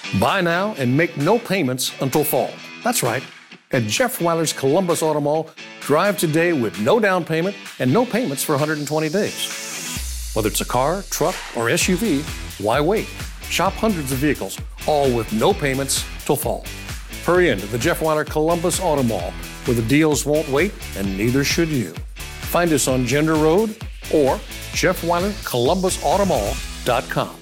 Buy now and make no payments until fall. That's right. At Jeff Weiler's Columbus Auto Mall, drive today with no down payment and no payments for 120 days. Whether it's a car, truck, or SUV, why wait? Shop hundreds of vehicles, all with no payments till fall. Hurry into the Jeff Weiler Columbus Auto Mall, where the deals won't wait and neither should you. Find us on Gender Road or JeffWeilerColumbusAutomall.com.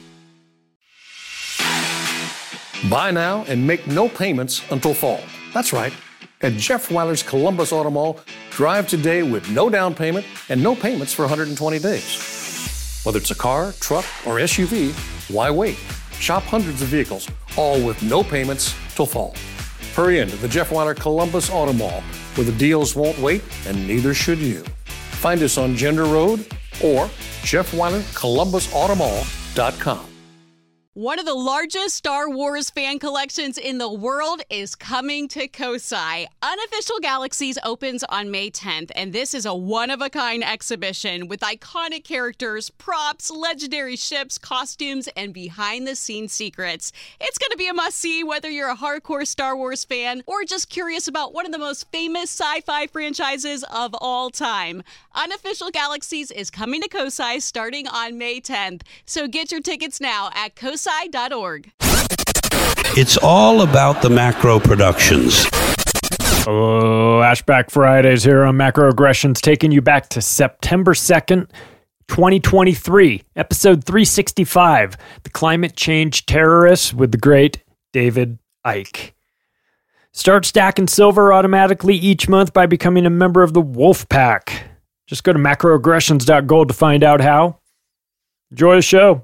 Buy now and make no payments until fall. That's right. At Jeff Weiler's Columbus Auto Mall, drive today with no down payment and no payments for 120 days. Whether it's a car, truck, or SUV, why wait? Shop hundreds of vehicles, all with no payments till fall. Hurry into the Jeff Weiler Columbus Auto Mall, where the deals won't wait and neither should you. Find us on Gender Road or JeffWeilerColumbusAutomall.com. One of the largest Star Wars fan collections in the world is coming to Kosai. Unofficial Galaxies opens on May 10th, and this is a one-of-a-kind exhibition with iconic characters, props, legendary ships, costumes, and behind-the-scenes secrets. It's going to be a must-see whether you're a hardcore Star Wars fan or just curious about one of the most famous sci-fi franchises of all time. Unofficial Galaxies is coming to Kosai starting on May 10th, so get your tickets now at kosai.org. It's all about the macro productions. Oh, Ashback Fridays here on Macroaggressions, taking you back to September 2nd, 2023, episode 365, The Climate Change Terrorists with the great David Icke. Start stacking silver automatically each month by becoming a member of the Wolf Pack. Just go to macroaggressions.gold to find out how. Enjoy the show.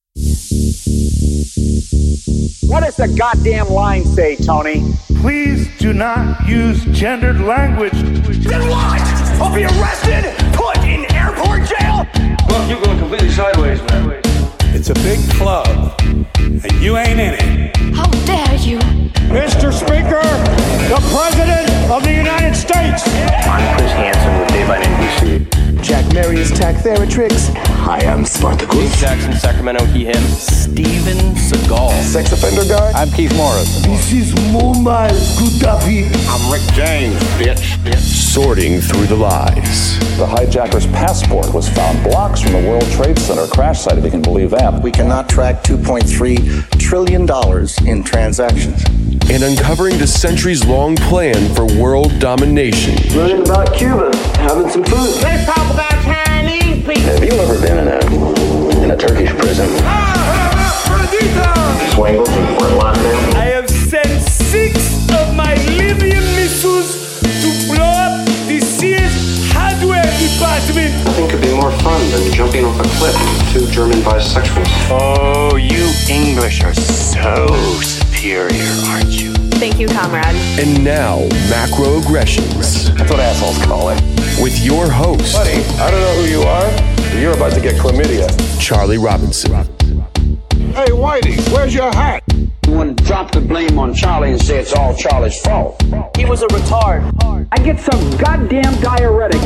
What does the goddamn line say, Tony? Please do not use gendered language. Then what? I'll be arrested, put in airport jail? Look, you're going completely sideways, man. It's a big club, and you ain't in it. How dare you? Mr. Speaker, the President of the United States. I'm Chris Hansen with Dave on NBC. Jack Marius Tack Theratrix. Hi, I'm Spartacus. Dave Jackson, Sacramento, he, him. Steven Seagal. Sex offender guy. I'm Keith Morris. This is Mumbai Kutapi. I'm Rick James, bitch. Sorting through the lies. The hijacker's passport was found blocks from the World Trade Center crash site, if you can believe that. We cannot track $2.3 trillion in transactions. And uncovering the centuries-long plan for world domination. Learning about Cuba, having some food. Let's talk about Chinese people. Have you ever been in a Turkish prison? Swangles and locked down? I have sent 6 of my Libyan missiles to blow up the Sears hardware department. Nothing could be more fun than jumping off a cliff with 2 German bisexuals. Oh, you English are so superior, aren't you? Thank you, comrade. And now, Macroaggressions. That's what assholes call it. With your host. Buddy, I don't know who you are, but you're about to get chlamydia. Charlie Robinson. Hey, Whitey, where's your hat? You want to drop the blame on Charlie and say it's all Charlie's fault. He was a retard. I get some goddamn diuretic.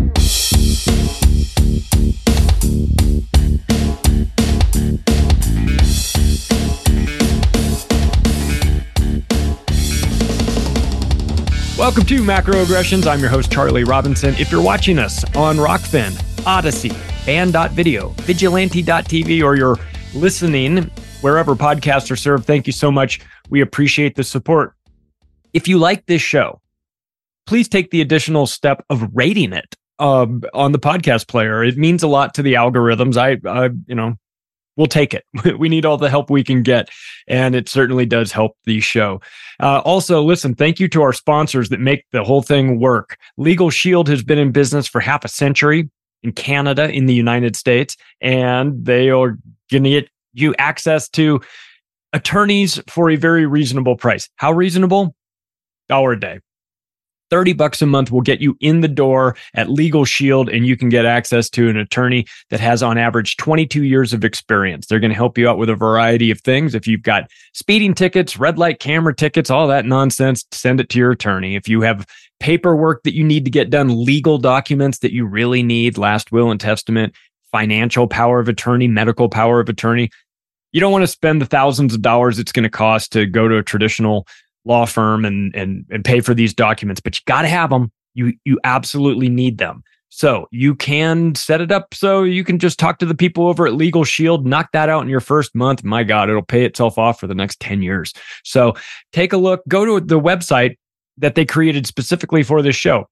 Welcome to Macroaggressions. I'm your host, Charlie Robinson. If you're watching us on Rockfin, Odyssey, Band.video, Vigilante.tv, or you're listening wherever podcasts are served, thank you so much. We appreciate the support. If you like this show, please take the additional step of rating it on the podcast player. It means a lot to the algorithms. We'll take it. We need all the help we can get, and it certainly does help the show. Also, listen, thank you to our sponsors that make the whole thing work. Legal Shield has been in business for half a century in Canada, in the United States, and they are going to get you access to attorneys for a very reasonable price. How reasonable? $1 a day. $30 a month will get you in the door at Legal Shield, and you can get access to an attorney that has on average 22 years of experience. They're going to help you out with a variety of things. If you've got speeding tickets, red light camera tickets, all that nonsense, send it to your attorney. If you have paperwork that you need to get done, legal documents that you really need, last will and testament, financial power of attorney, medical power of attorney, You don't want to spend the thousands of dollars it's going to cost to go to a traditional law firm and pay for these documents, but you got to have them. You absolutely need them. So you can set it up so you can just talk to the people over at Legal Shield, knock that out in your first month. My God, it'll pay itself off for the next 10 years. So take a look, go to the website that they created specifically for this show.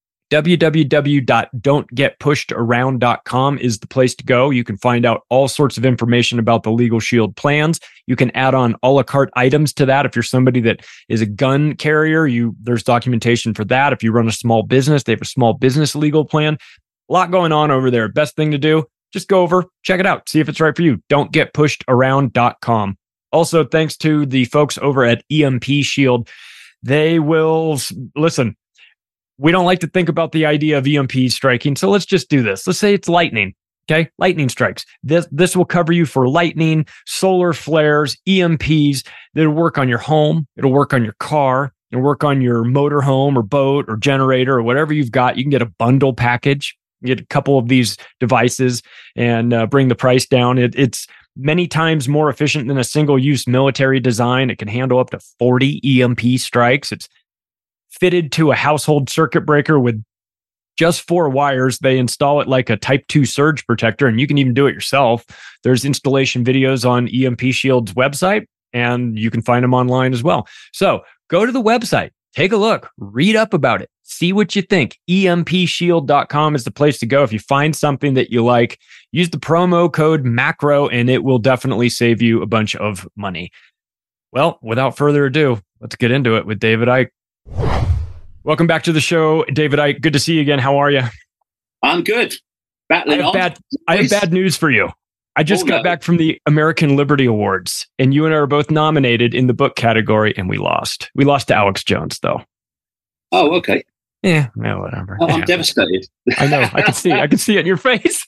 www.don'tgetpushedaround.com is the place to go. You can find out all sorts of information about the Legal Shield plans. You can add on a la carte items to that. If you're somebody that is a gun carrier, there's documentation for that. If you run a small business, they have a small business legal plan. A lot going on over there. Best thing to do, just go over, check it out, see if it's right for you. Don'tgetpushedaround.com. Also, thanks to the folks over at EMP Shield. They will listen. We don't like to think about the idea of EMP striking, so let's just do this. Let's say it's lightning, okay? Lightning strikes. This will cover you for lightning, solar flares, EMPs. It'll work on your home. It'll work on your car. It'll work on your motorhome or boat or generator or whatever you've got. You can get a bundle package. You get a couple of these devices and bring the price down. It's many times more efficient than a single-use military design. It can handle up to 40 EMP strikes. It's fitted to a household circuit breaker with just 4 wires. They install it like a Type 2 surge protector, and you can even do it yourself. There's installation videos on EMP Shield's website, and you can find them online as well. So go to the website, take a look, read up about it, see what you think. EMPshield.com is the place to go. If you find something that you like, use the promo code MACRO, and it will definitely save you a bunch of money. Well, without further ado, let's get into it with David Icke. Welcome back to the show, David Icke. Good to see you again. How are you? I'm good. I have bad news for you. I just got back from the American Liberty Awards, and you and I are both nominated in the book category, and we lost. We lost to Alex Jones, though. Oh, okay. Yeah, whatever. Oh, I'm devastated. I know. I can see it in your face.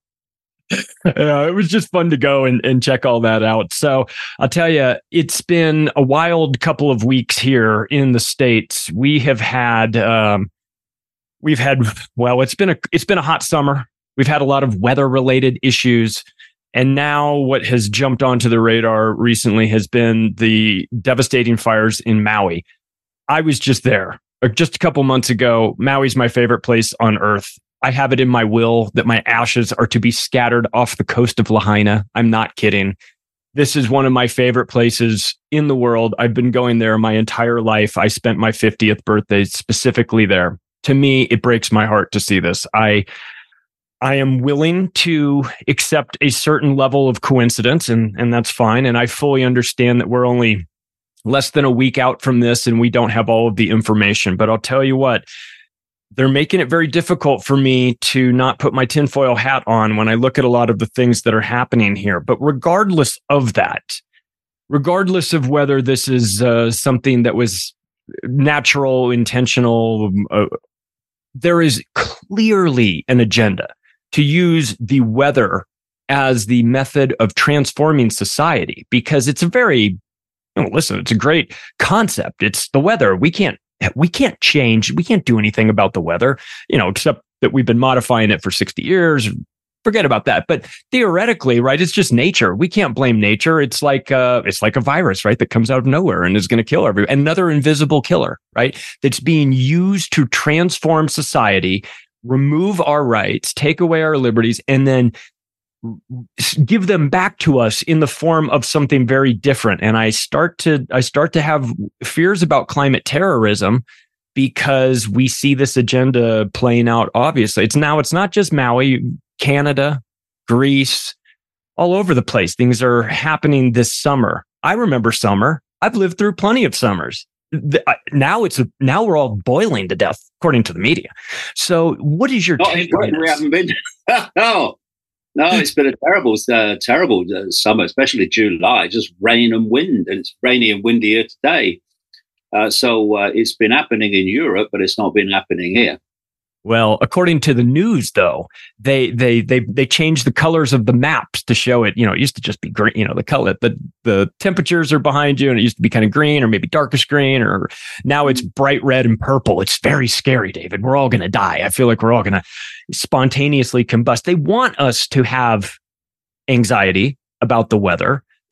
It was just fun to go and check all that out. So I'll tell you, it's been a wild couple of weeks here in the States. It's been a hot summer. We've had a lot of weather related issues. And now what has jumped onto the radar recently has been the devastating fires in Maui. I was just there just a couple months ago. Maui's my favorite place on earth. I have it in my will that my ashes are to be scattered off the coast of Lahaina. I'm not kidding. This is one of my favorite places in the world. I've been going there my entire life. I spent my 50th birthday specifically there. To me, it breaks my heart to see this. I am willing to accept a certain level of coincidence, and that's fine. And I fully understand that we're only less than a week out from this and we don't have all of the information. But I'll tell you what, they're making it very difficult for me to not put my tinfoil hat on when I look at a lot of the things that are happening here. But regardless of that, regardless of whether this is something that was natural, intentional, there is clearly an agenda to use the weather as the method of transforming society, because it's a very, it's a great concept. It's the weather. We can't change. We can't do anything about the weather, except that we've been modifying it for 60 years. Forget about that. But theoretically, right, it's just nature. We can't blame nature. It's like a virus, right, that comes out of nowhere and is going to kill everyone. Another invisible killer, right, that's being used to transform society, remove our rights, take away our liberties, and then give them back to us in the form of something very different. And I start to have fears about climate terrorism because we see this agenda playing out. Obviously, it's not just Maui, Canada, Greece, all over the place. Things are happening this summer. I remember summer. I've lived through plenty of summers. Now we're all boiling to death, according to the media. So, what is your take on this? We haven't been. No, it's been a terrible summer, especially July. Just rain and wind, and it's rainy and windy here today. So it's been happening in Europe, but it's not been happening here. Well, according to the news, though, they changed the colors of the maps to show it. It used to just be green. The color, the temperatures are behind you, and it used to be kind of green or maybe darkish green. Or now it's bright red and purple. It's very scary, David. We're all going to die. I feel like we're all going to spontaneously combust. They want us to have anxiety about the weather.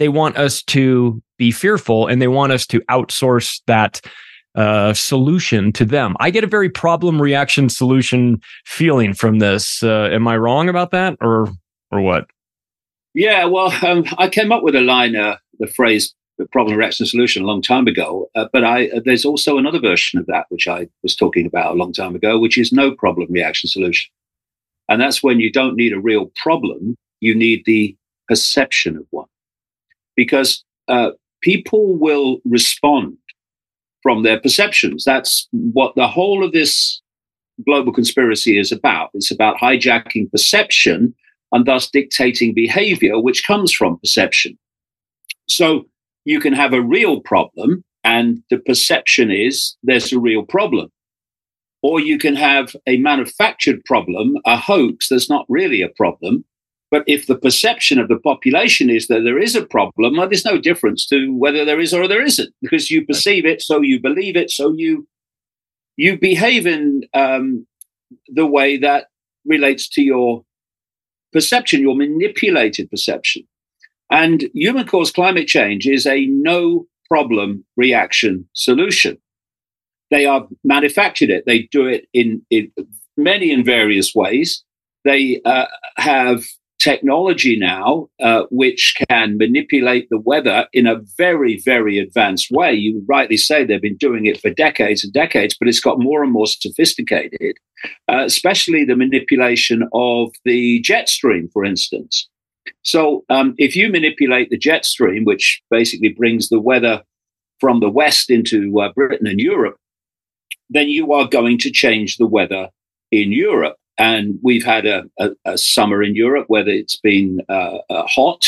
they want us to be fearful and they want us to outsource that solution to them. I get a very problem, reaction, solution feeling from this. Am I wrong about that or what? Yeah, well, I came up with a line, the phrase the problem, reaction, solution a long time ago. But there's also another version of that, which I was talking about a long time ago, which is no problem, reaction, solution. And that's when you don't need a real problem, you need the perception of one. Because people will respond from their perceptions. That's what the whole of this global conspiracy is about. It's about hijacking perception and thus dictating behavior, which comes from perception. So you can have a real problem, and the perception is there's a real problem. Or you can have a manufactured problem, a hoax that's not really a problem. But if the perception of the population is that there is a problem, well, there's no difference to whether there is or there isn't, because you perceive it, so you believe it, so you behave in the way that relates to your perception, your manipulated perception. And human-caused climate change is a no-problem reaction solution. They are manufactured it. They do it in many and various ways. They have technology now which can manipulate the weather in a very, very advanced way. You rightly say they've been doing it for decades and decades, but it's got more and more sophisticated, especially the manipulation of the jet stream, for instance. So if you manipulate the jet stream, which basically brings the weather from the west into Britain and Europe, then you are going to change the weather in Europe. And we've had a summer in Europe where it's been hot.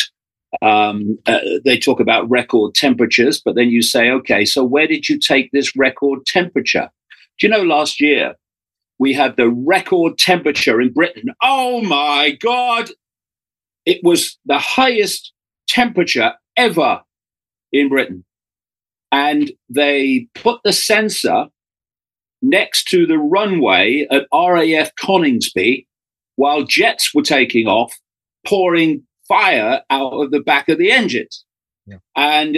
They talk about record temperatures, but then you say, okay, so where did you take this record temperature? Do you know last year we had the record temperature in Britain? Oh, my God. It was the highest temperature ever in Britain. And they put the sensor next to the runway at RAF Coningsby while jets were taking off, pouring fire out of the back of the engines. Yeah. And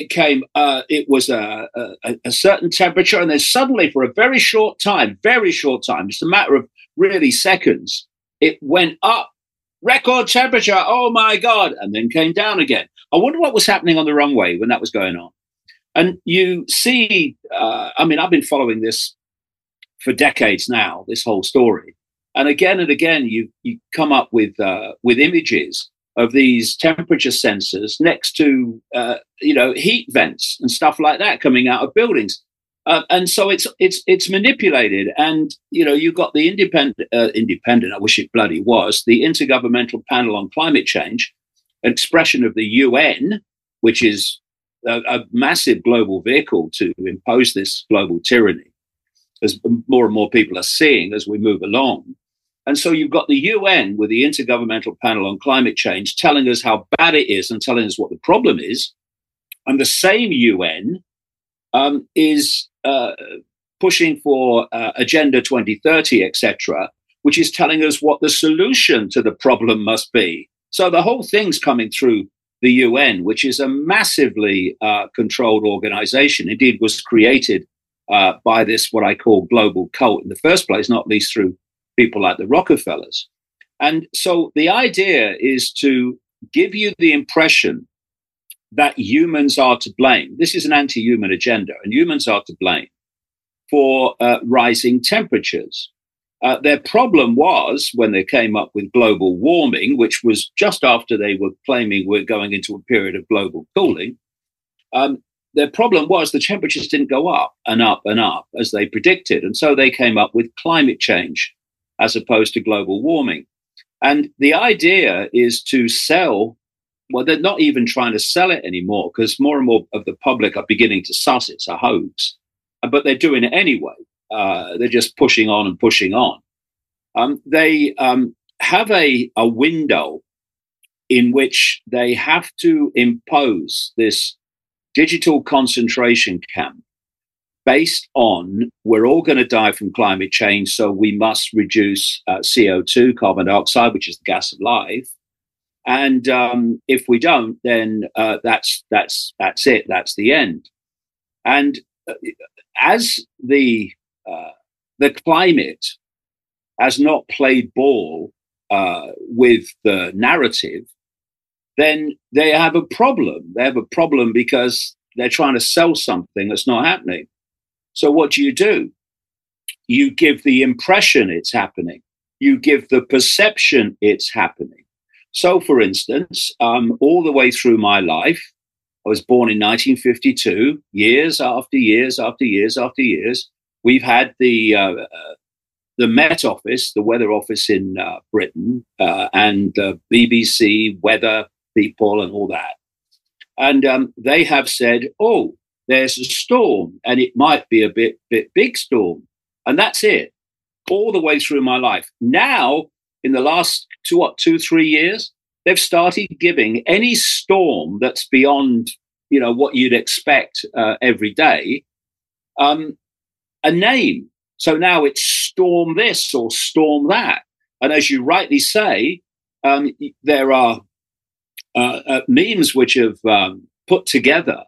it was a certain temperature. And then suddenly, for a very short time, just a matter of really seconds, it went up. Record temperature, oh my God, and then came down again. I wonder what was happening on the runway when that was going on. And you see, I've been following this for decades now, this whole story. And again, you come up with images of these temperature sensors next to, heat vents and stuff like that coming out of buildings. And so it's manipulated. And, you've got the independent, I wish it bloody was, the Intergovernmental Panel on Climate Change, an expression of the UN, which is a massive global vehicle to impose this global tyranny, as more and more people are seeing as we move along. And so you've got the UN with the Intergovernmental Panel on Climate Change telling us how bad it is and telling us what the problem is. And the same UN is pushing for Agenda 2030, etc., which is telling us what the solution to the problem must be. So the whole thing's coming through the UN, which is a massively controlled organization. Indeed, was created by this, what I call global cult in the first place, not least through people like the Rockefellers. And so the idea is to give you the impression that humans are to blame. This is an anti-human agenda, and humans are to blame for rising temperatures. Their problem was when they came up with global warming, which was just after they were claiming we're going into a period of global cooling. Their problem was the temperatures didn't go up and up and up as they predicted. And so they came up with climate change as opposed to global warming. And the idea is to sell. Well, they're not even trying to sell it anymore because more and more of the public are beginning to suss it's a hoax, but they're doing it anyway. They're just pushing on and pushing on. They have a window in which they have to impose this digital concentration camp based on we're all going to die from climate change, so we must reduce CO2, carbon dioxide, which is the gas of life. And if we don't, then that's it. That's the end. And as the climate has not played ball with the narrative, then they have a problem. They have a problem because they're trying to sell something that's not happening. So what do? You give the impression it's happening. You give the perception it's happening. So, for instance, all the way through my life, I was born in 1952, years after years after years after years, we've had the Met Office, the weather office in Britain, and the BBC weather people and all that. And they have said, oh, there's a storm, and it might be a bit big storm. And that's it, all the way through my life. Now, in the last 2-3 years, they've started giving any storm that's beyond, what you'd expect every day, a name. So now it's storm this or storm that. And as you rightly say, there are memes which have put together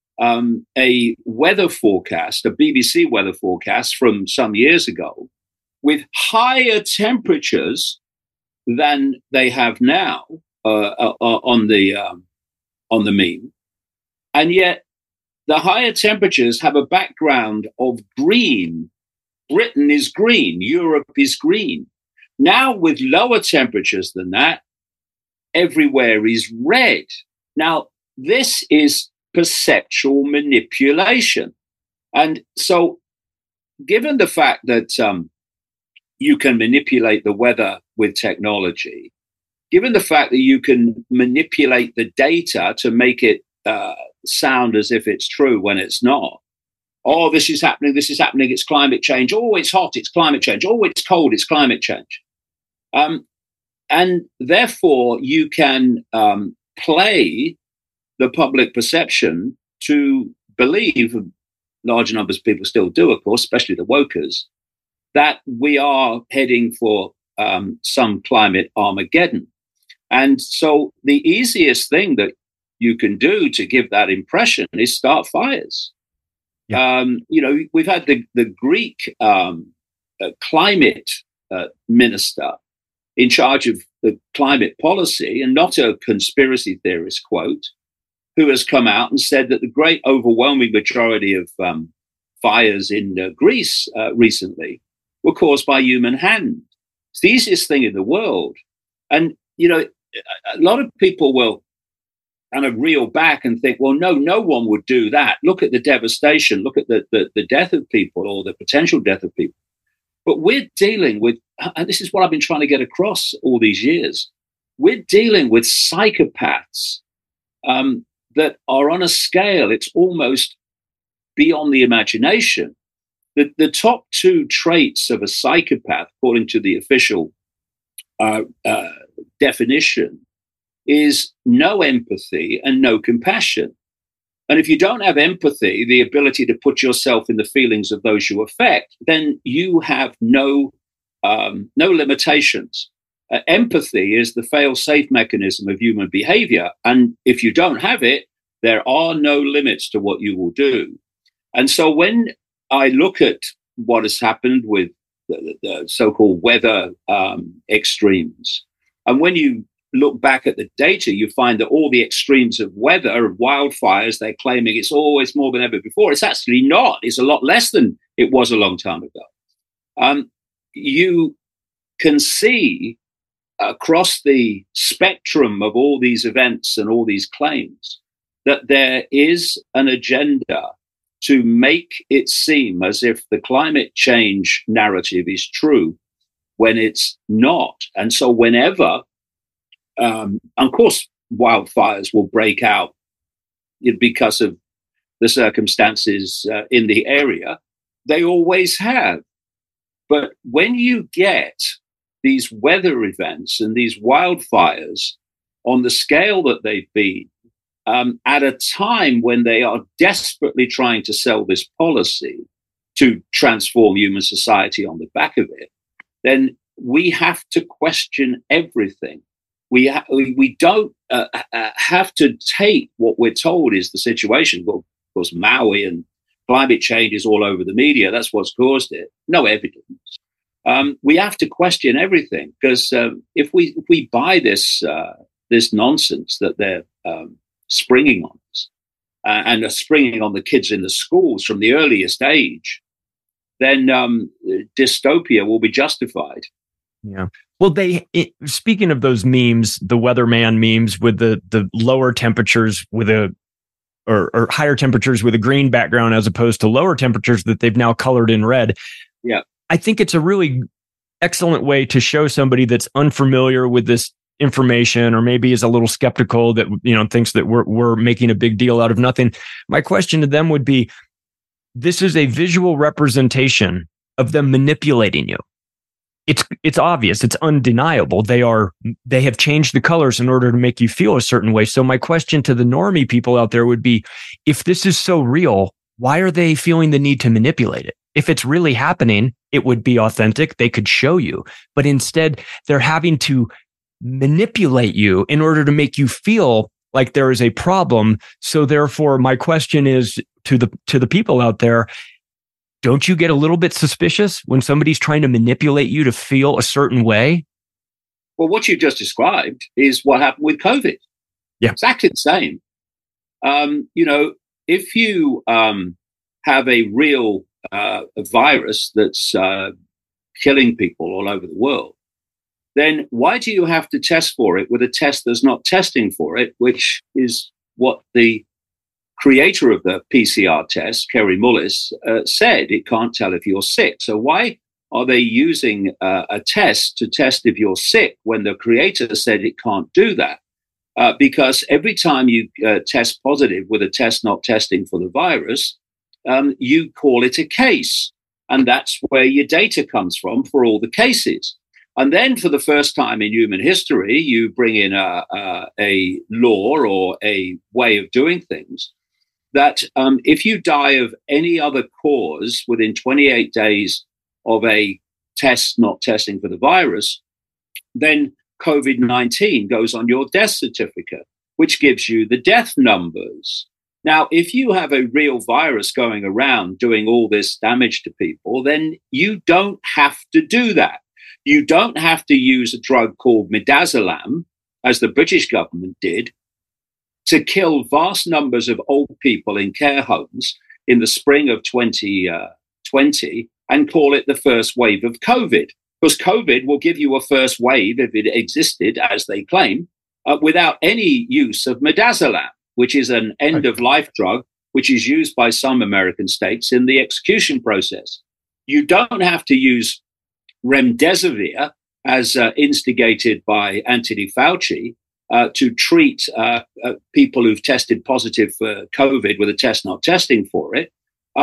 a weather forecast, a BBC weather forecast from some years ago, with higher temperatures than they have now on the meme, and yet the higher temperatures have a background of green. Britain is green, Europe is green. Now, with lower temperatures than that, everywhere is red. Now, this is perceptual manipulation. And so, given the fact that you can manipulate the weather with technology, given the fact that you can manipulate the data to make it sound as if it's true when it's not. Oh, this is happening, it's climate change. Oh, it's hot, it's climate change. Oh, it's cold, it's climate change. And therefore, you can play the public perception to believe, large numbers of people still do, of course, especially the wokers, that we are heading for some climate Armageddon. And so the easiest thing that you can do to give that impression is start fires. Yeah. We've had the Greek climate minister in charge of the climate policy, and not a conspiracy theorist, quote, who has come out and said that the great overwhelming majority of fires in Greece recently were caused by human hand. It's the easiest thing in the world. And, a lot of people will kind of reel back and think, well, no one would do that. Look at the devastation. Look at the death of people, or the potential death of people. But we're dealing with, and this is what I've been trying to get across all these years, we're dealing with psychopaths that are on a scale, it's almost beyond the imagination. The top two traits of a psychopath, according to the official definition, is no empathy and no compassion. And if you don't have empathy, the ability to put yourself in the feelings of those you affect, then you have no limitations. Empathy is the fail-safe mechanism of human behavior. And if you don't have it, there are no limits to what you will do. And so when I look at what has happened with the so-called weather extremes, and when you look back at the data, you find that all the extremes of weather, of wildfires, they're claiming it's always more than ever before. It's actually not. It's a lot less than it was a long time ago. You can see across the spectrum of all these events and all these claims that there is an agenda to make it seem as if the climate change narrative is true when it's not. And so whenever, of course, wildfires will break out because of the circumstances in the area. They always have. But when you get these weather events and these wildfires on the scale that they've been, at a time when they are desperately trying to sell this policy to transform human society on the back of it, then we have to question everything. we don't have to take what we're told is the situation. Well, of course, Maui and climate change is all over the media. That's what's caused it. No evidence. We have to question everything, because if we buy this nonsense that they're springing on us and are springing on the kids in the schools from the earliest age, then dystopia will be justified. Yeah. Well, speaking of those memes, the weatherman memes with the lower temperatures with or higher temperatures with a green background as opposed to lower temperatures that they've now colored in red. Yeah. I think it's a really excellent way to show somebody that's unfamiliar with this information, or maybe is a little skeptical that, thinks that we're making a big deal out of nothing. My question to them would be, this is a visual representation of them manipulating you. It's obvious. It's undeniable. They have changed the colors in order to make you feel a certain way. So my question to the normie people out there would be, if this is so real, why are they feeling the need to manipulate it? If it's really happening, it would be authentic. They could show you, but instead they're having to manipulate you in order to make you feel like there is a problem. So therefore, my question is to the people out there, don't you get a little bit suspicious when somebody's trying to manipulate you to feel a certain way? Well, what you just described is what happened with COVID. Yeah. Exactly the same. If you have a real virus that's killing people all over the world, then why do you have to test for it with a test that's not testing for it, which is what the creator of the PCR test, Kerry Mullis, said it can't tell if you're sick. So why are they using a test to test if you're sick when the creator said it can't do that? Because every time you test positive with a test not testing for the virus, you call it a case. And that's where your data comes from for all the cases. And then for the first time in human history, you bring in a law or a way of doing things that if you die of any other cause within 28 days of a test not testing for the virus, then COVID-19 goes on your death certificate, which gives you the death numbers. Now, if you have a real virus going around doing all this damage to people, then you don't have to do that. You don't have to use a drug called midazolam, as the British government did, to kill vast numbers of old people in care homes in the spring of 2020 and call it the first wave of COVID. Because COVID will give you a first wave, if it existed, as they claim, without any use of midazolam, which is an end-of-life drug, which is used by some American states in the execution process. You don't have to use remdesivir, as instigated by Anthony Fauci, to treat people who've tested positive for COVID with a test not testing for it.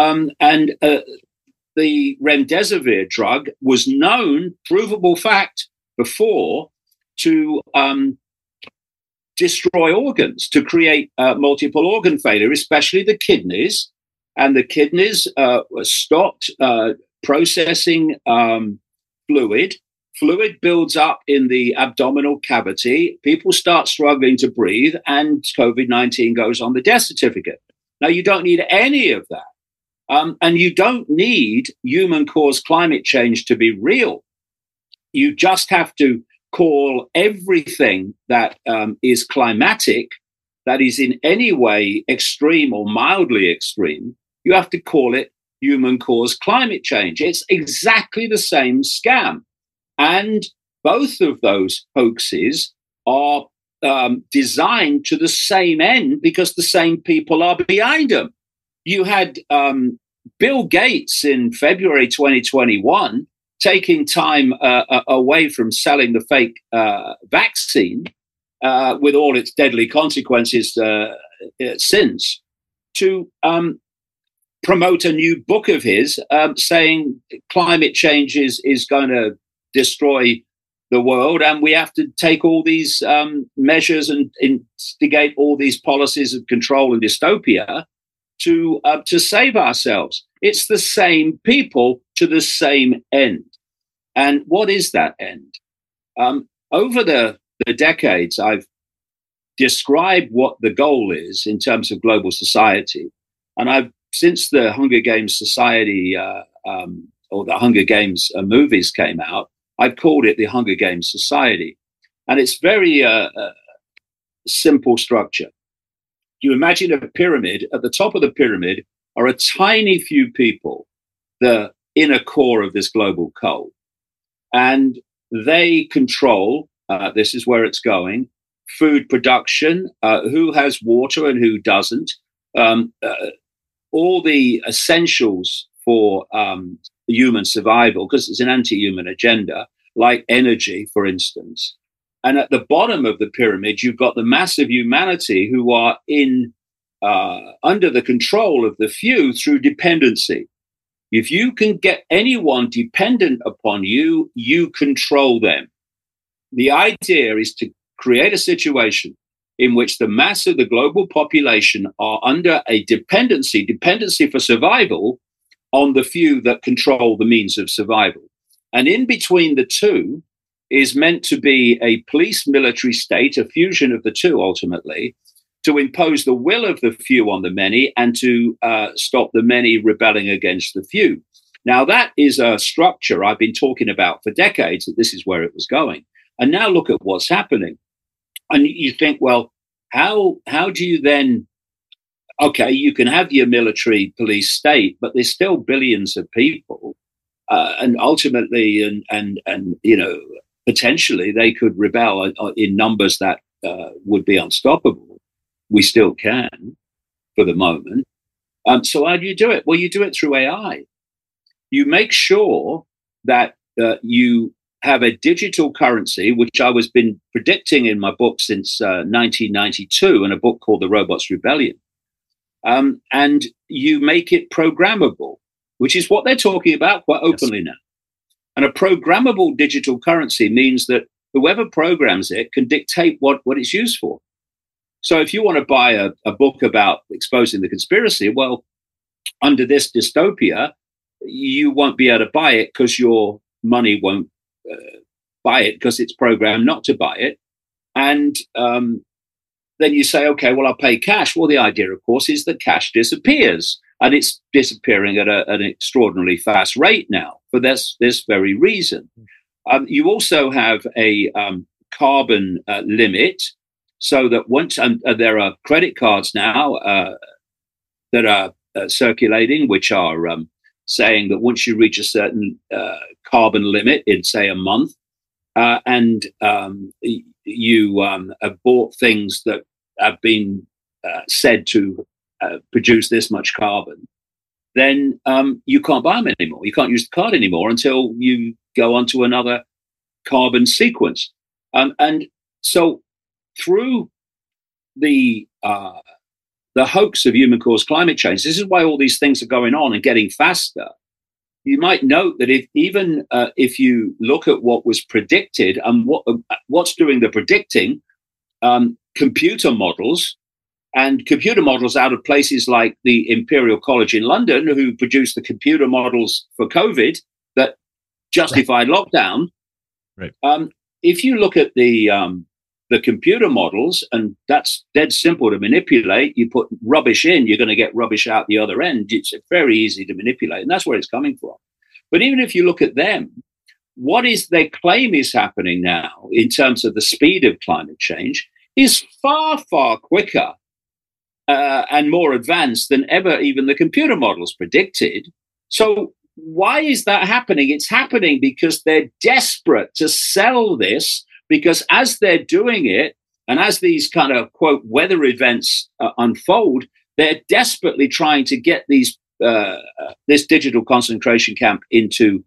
The remdesivir drug was known, provable fact, before to destroy organs, to create multiple organ failure, especially the kidneys. And the kidneys stopped processing fluid. Fluid builds up in the abdominal cavity. People start struggling to breathe, and COVID-19 goes on the death certificate. Now, you don't need any of that. And you don't need human-caused climate change to be real. You just have to call everything that is climatic, that is in any way extreme or mildly extreme, you have to call it human-caused climate change. It's exactly the same scam. And both of those hoaxes are designed to the same end because the same people are behind them. You had Bill Gates in February 2021 taking time away from selling the fake vaccine with all its deadly consequences since to promote a new book of his saying climate change is going to destroy the world, and we have to take all these measures and instigate all these policies of control and dystopia to save ourselves. It's the same people to the same end. And what is that end? Over the the decades, I've described what the goal is in terms of global society. And I've, since the Hunger Games Society or the Hunger Games movies came out, I've called it the Hunger Games Society. And it's very simple structure. You imagine a pyramid. At the top of the pyramid are a tiny few people, the inner core of this global cult. And they control, this is where it's going, food production, who has water and who doesn't, all the essentials for human survival, because it's an anti-human agenda, like energy, for instance. And at the bottom of the pyramid, you've got the mass of humanity who are in under the control of the few through dependency. If you can get anyone dependent upon you, you control them. The idea is to create a situation in which the mass of the global population are under a dependency for survival on the few that control the means of survival. And in between the two is meant to be a police military state, a fusion of the two ultimately, to impose the will of the few on the many and to stop the many rebelling against the few. Now, that is a structure I've been talking about for decades, that this is where it was going. And now look at what's happening. And you think, well, how do you then, okay, you can have your military police state, but there's still billions of people. And ultimately, and you know, potentially they could rebel in numbers that would be unstoppable. We still can for the moment. So how do you do it? Well, you do it through AI. You make sure that you have a digital currency, which I was been predicting in my book since 1992, in a book called The Robots' Rebellion. And you make it programmable, which is what they're talking about quite openly now. And a programmable digital currency means that whoever programs it can dictate what it's used for. So if you want to buy a book about exposing the conspiracy, well, under this dystopia, you won't be able to buy it because your money won't buy it because it's programmed not to buy it. And then you say, okay, well, I'll pay cash. Well, the idea, of course, is that cash disappears. And it's disappearing at an extraordinarily fast rate now for this very reason. You also have a carbon limit, so that once there are credit cards now that are circulating, which are saying that once you reach a certain carbon limit in, say, a month, and you have bought things that have been said to produce this much carbon, then you can't buy them anymore. You can't use the card anymore until you go on to another carbon sequence. And so through the hoax of human-caused climate change, this is why all these things are going on and getting faster. You might note that if you look at what was predicted and what's doing the predicting, computer models out of places like the Imperial College in London, who produced the computer models for COVID that justified lockdown. Right. If you look at the computer models, and that's dead simple to manipulate, you put rubbish in, you're going to get rubbish out the other end. It's very easy to manipulate, and that's where it's coming from. But even if you look at them, what is their claim is happening now in terms of the speed of climate change is far, far quicker and more advanced than ever even the computer models predicted. So why is that happening? It's happening because they're desperate to sell this, because as they're doing it, and as these kind of, quote, weather events unfold, they're desperately trying to get these this digital concentration camp into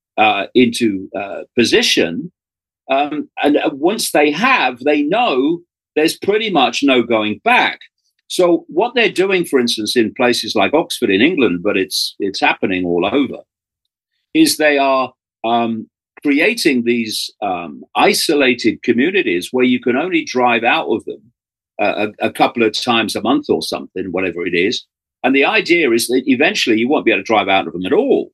position. And once they have, they know there's pretty much no going back. So what they're doing, for instance, in places like Oxford in England, but it's happening all over, is they are creating these isolated communities where you can only drive out of them a couple of times a month or something, whatever it is. And the idea is that eventually you won't be able to drive out of them at all.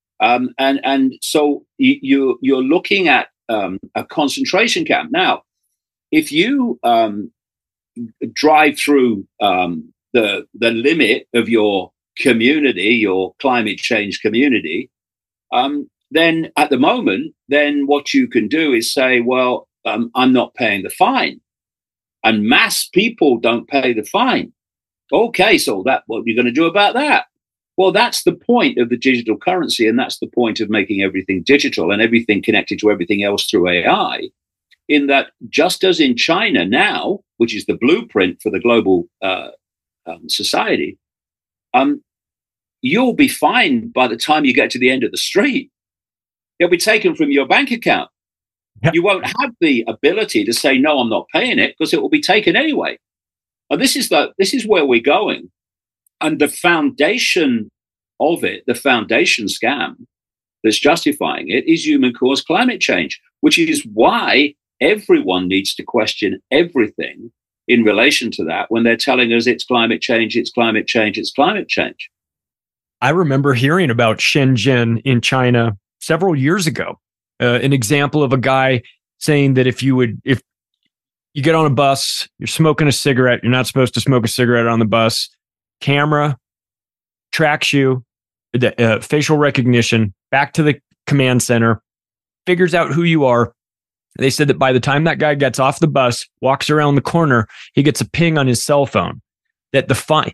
And so you're looking at a concentration camp. Now, if you drive through the limit of your community, your climate change community, then at the moment, then what you can do is say, well, I'm not paying the fine. And mass people don't pay the fine. Okay, so what are you going to do about that? Well, that's the point of the digital currency, and that's the point of making everything digital and everything connected to everything else through AI, in that just as in China now, which is the blueprint for the global society, you'll be fined by the time you get to the end of the street. It'll be taken from your bank account. Yep. You won't have the ability to say, no, I'm not paying it, because it will be taken anyway. And this is where we're going. And the foundation of it, the foundation scam that's justifying it, is human-caused climate change, which is why everyone needs to question everything in relation to that when they're telling us it's climate change, it's climate change, it's climate change. I remember hearing about Shenzhen in China several years ago. An example of a guy saying that if you get on a bus, you're smoking a cigarette, you're not supposed to smoke a cigarette on the bus, camera tracks you, facial recognition, back to the command center, figures out who you are. They said that by the time that guy gets off the bus, walks around the corner, he gets a ping on his cell phone that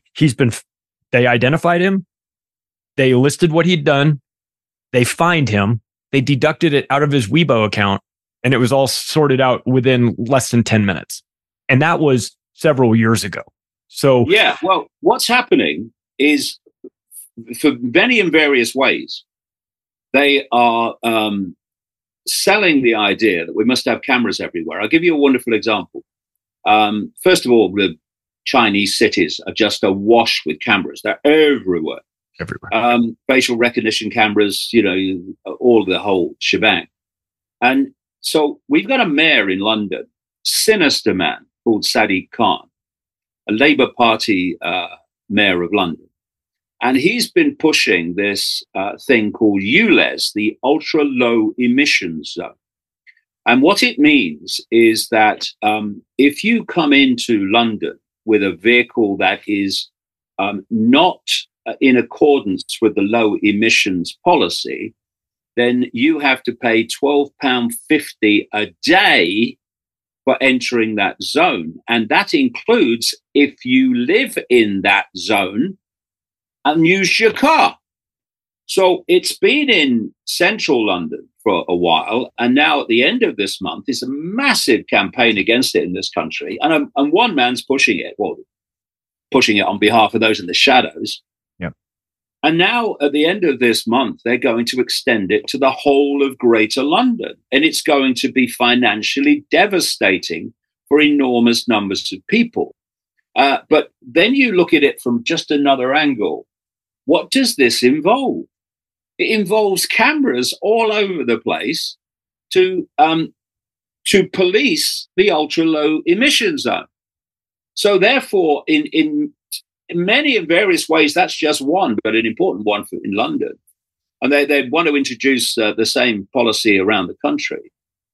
they identified him, they listed what he'd done, they fined him, they deducted it out of his Weibo account, and it was all sorted out within less than 10 minutes. And that was several years ago. So yeah, well, what's happening is, for many and various ways, they are selling the idea that we must have cameras everywhere. I'll give you a wonderful example. First of all, the Chinese cities are just awash with cameras. They're everywhere. Facial recognition cameras, all the whole shebang. And so we've got a mayor in London, sinister man called Sadiq Khan, a Labour Party mayor of London. And he's been pushing this thing called ULEZ, the ultra low emissions zone. And what it means is that if you come into London with a vehicle that is not in accordance with the low emissions policy, then you have to pay £12.50 a day for entering that zone. And that includes if you live in that zone and use your car. So it's been in central London for a while. And now at the end of this month, there's a massive campaign against it in this country. And one man's pushing it on behalf of those in the shadows. And now, at the end of this month, they're going to extend it to the whole of Greater London. And it's going to be financially devastating for enormous numbers of people. But then you look at it from just another angle. What does this involve? It involves cameras all over the place to police the ultra-low emission zone. So therefore, in many and various ways, that's just one, but an important one in London. And they want to introduce the same policy around the country.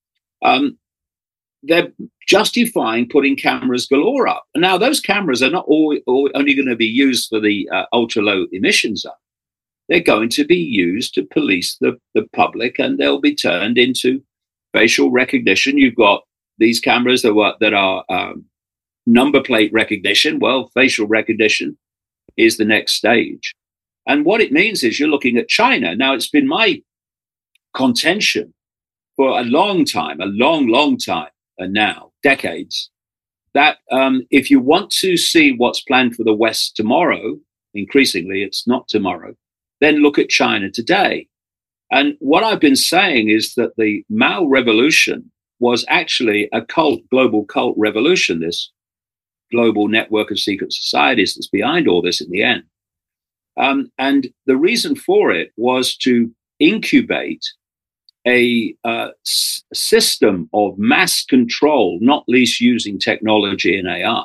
They're justifying putting cameras galore up. And now those cameras are not only going to be used for the ultra-low emission zone. They're going to be used to police the public, and they'll be turned into facial recognition. You've got these cameras that are number plate recognition. Well, facial recognition is the next stage. And what it means is you're looking at China. Now, it's been my contention for a long time, and now, decades, that if you want to see what's planned for the West tomorrow, increasingly it's not tomorrow, then look at China today. And what I've been saying is that the Mao revolution was actually a global cult revolution, this global network of secret societies that's behind all this in the end. And the reason for it was to incubate a system of mass control, not least using technology and AI,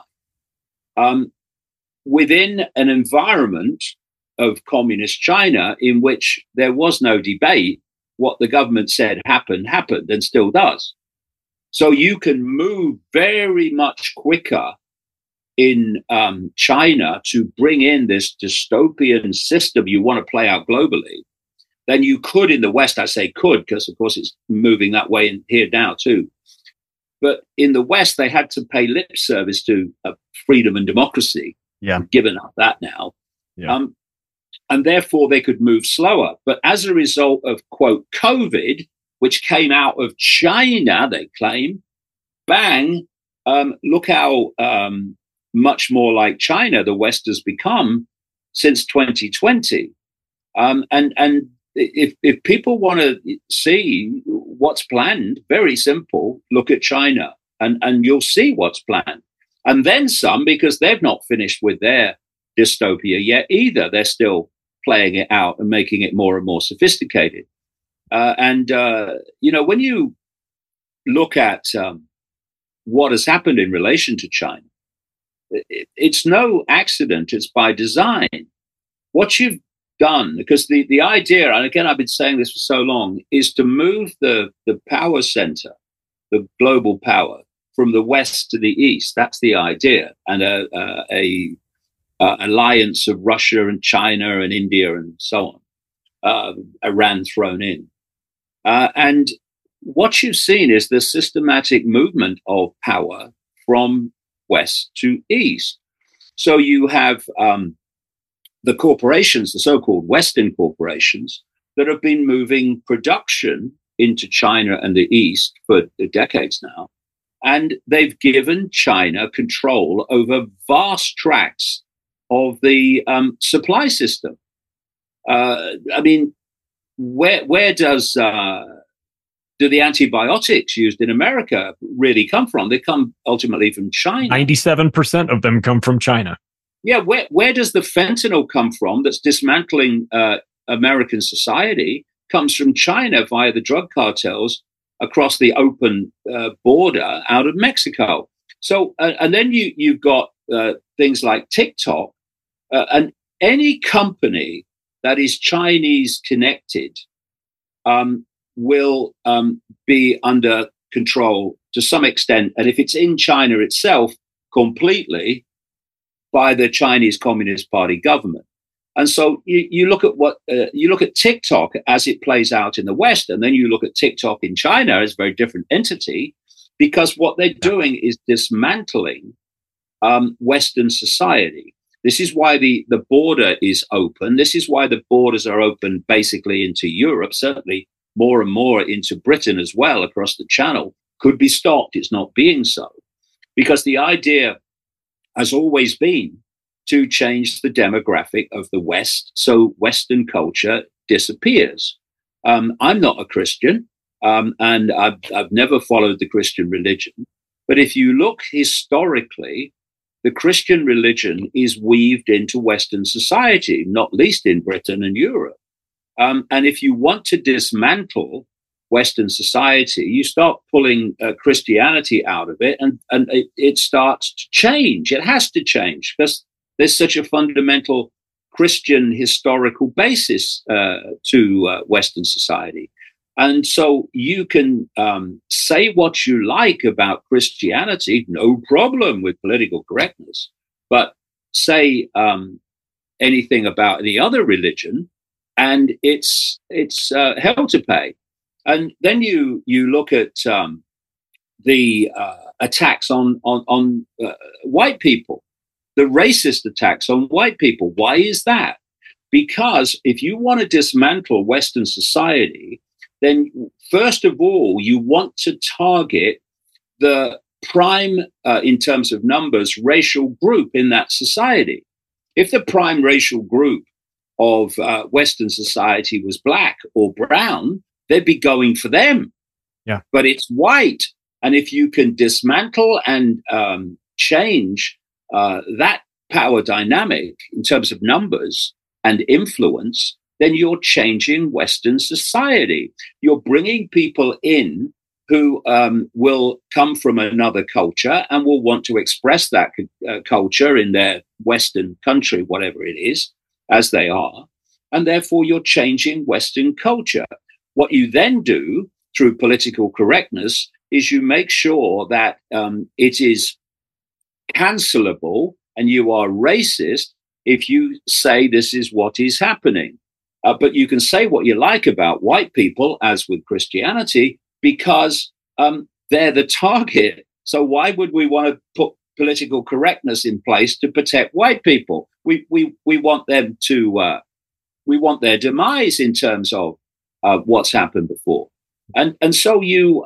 within an environment of communist China in which there was no debate. What the government said happened and still does. So you can move very much quicker in China to bring in this dystopian system you want to play out globally than you could in the West. I say could because, of course, it's moving that way in here now too. But in the West, they had to pay lip service to freedom and democracy. Yeah, given up that now. Yeah. And therefore they could move slower. But as a result of, quote, COVID, which came out of China, they claim, bang, look how much more like China the West has become since 2020. And if people want to see what's planned, very simple, look at China and you'll see what's planned. And then some, because they've not finished with their dystopia yet either. They're still playing it out and making it more and more sophisticated. When you look at what has happened in relation to China, it's no accident. It's by design. What you've done, because the idea, and again, I've been saying this for so long, is to move the power center, the global power, from the West to the East. That's the idea. And a alliance of Russia and China and India and so on, Iran thrown in. And what you've seen is the systematic movement of power from West to East. So you have the corporations, the so-called Western corporations, that have been moving production into China and the East for decades now. And they've given China control over vast tracts of the supply system. Where do the antibiotics used in America really come from? They come ultimately from China. 97% of them come from China. Yeah, where does the fentanyl come from that's dismantling American society? Comes from China via the drug cartels across the open border out of Mexico. So, and then you've got things like TikTok, and any company that is Chinese connected will be under control to some extent. And if it's in China itself, completely by the Chinese Communist Party government. And so you look at you look at TikTok as it plays out in the West, and then you look at TikTok in China as a very different entity, because what they're doing is dismantling Western society. This is why the border is open. This is why the borders are open basically into Europe, certainly more and more into Britain as well across the Channel. Could be stopped. It's not being so, because the idea has always been to change the demographic of the West so Western culture disappears. I'm not a Christian, and I've never followed the Christian religion. But if you look historically, the Christian religion is weaved into Western society, not least in Britain and Europe. And if you want to dismantle Western society, you start pulling Christianity out of it, and it starts to change. It has to change because there's such a fundamental Christian historical basis to Western society. And so you can say what you like about Christianity, no problem with political correctness, but say anything about any other religion, and it's hell to pay. And then you look at the attacks on white people, the racist attacks on white people. Why is that? Because if you want to dismantle Western society, then first of all, you want to target the prime, in terms of numbers, racial group in that society. If the prime racial group of Western society was black or brown, they'd be going for them. Yeah. But it's white. And if you can dismantle and change that power dynamic in terms of numbers and influence, then you're changing Western society. You're bringing people in who will come from another culture and will want to express that culture in their Western country, whatever it is, as they are. And therefore, you're changing Western culture. What you then do through political correctness is you make sure that it is cancelable and you are racist if you say this is what is happening. But you can say what you like about white people, as with Christianity, because they're the target. So why would we want to put political correctness in place to protect white people? We want them to we want their demise in terms of what's happened before. And so you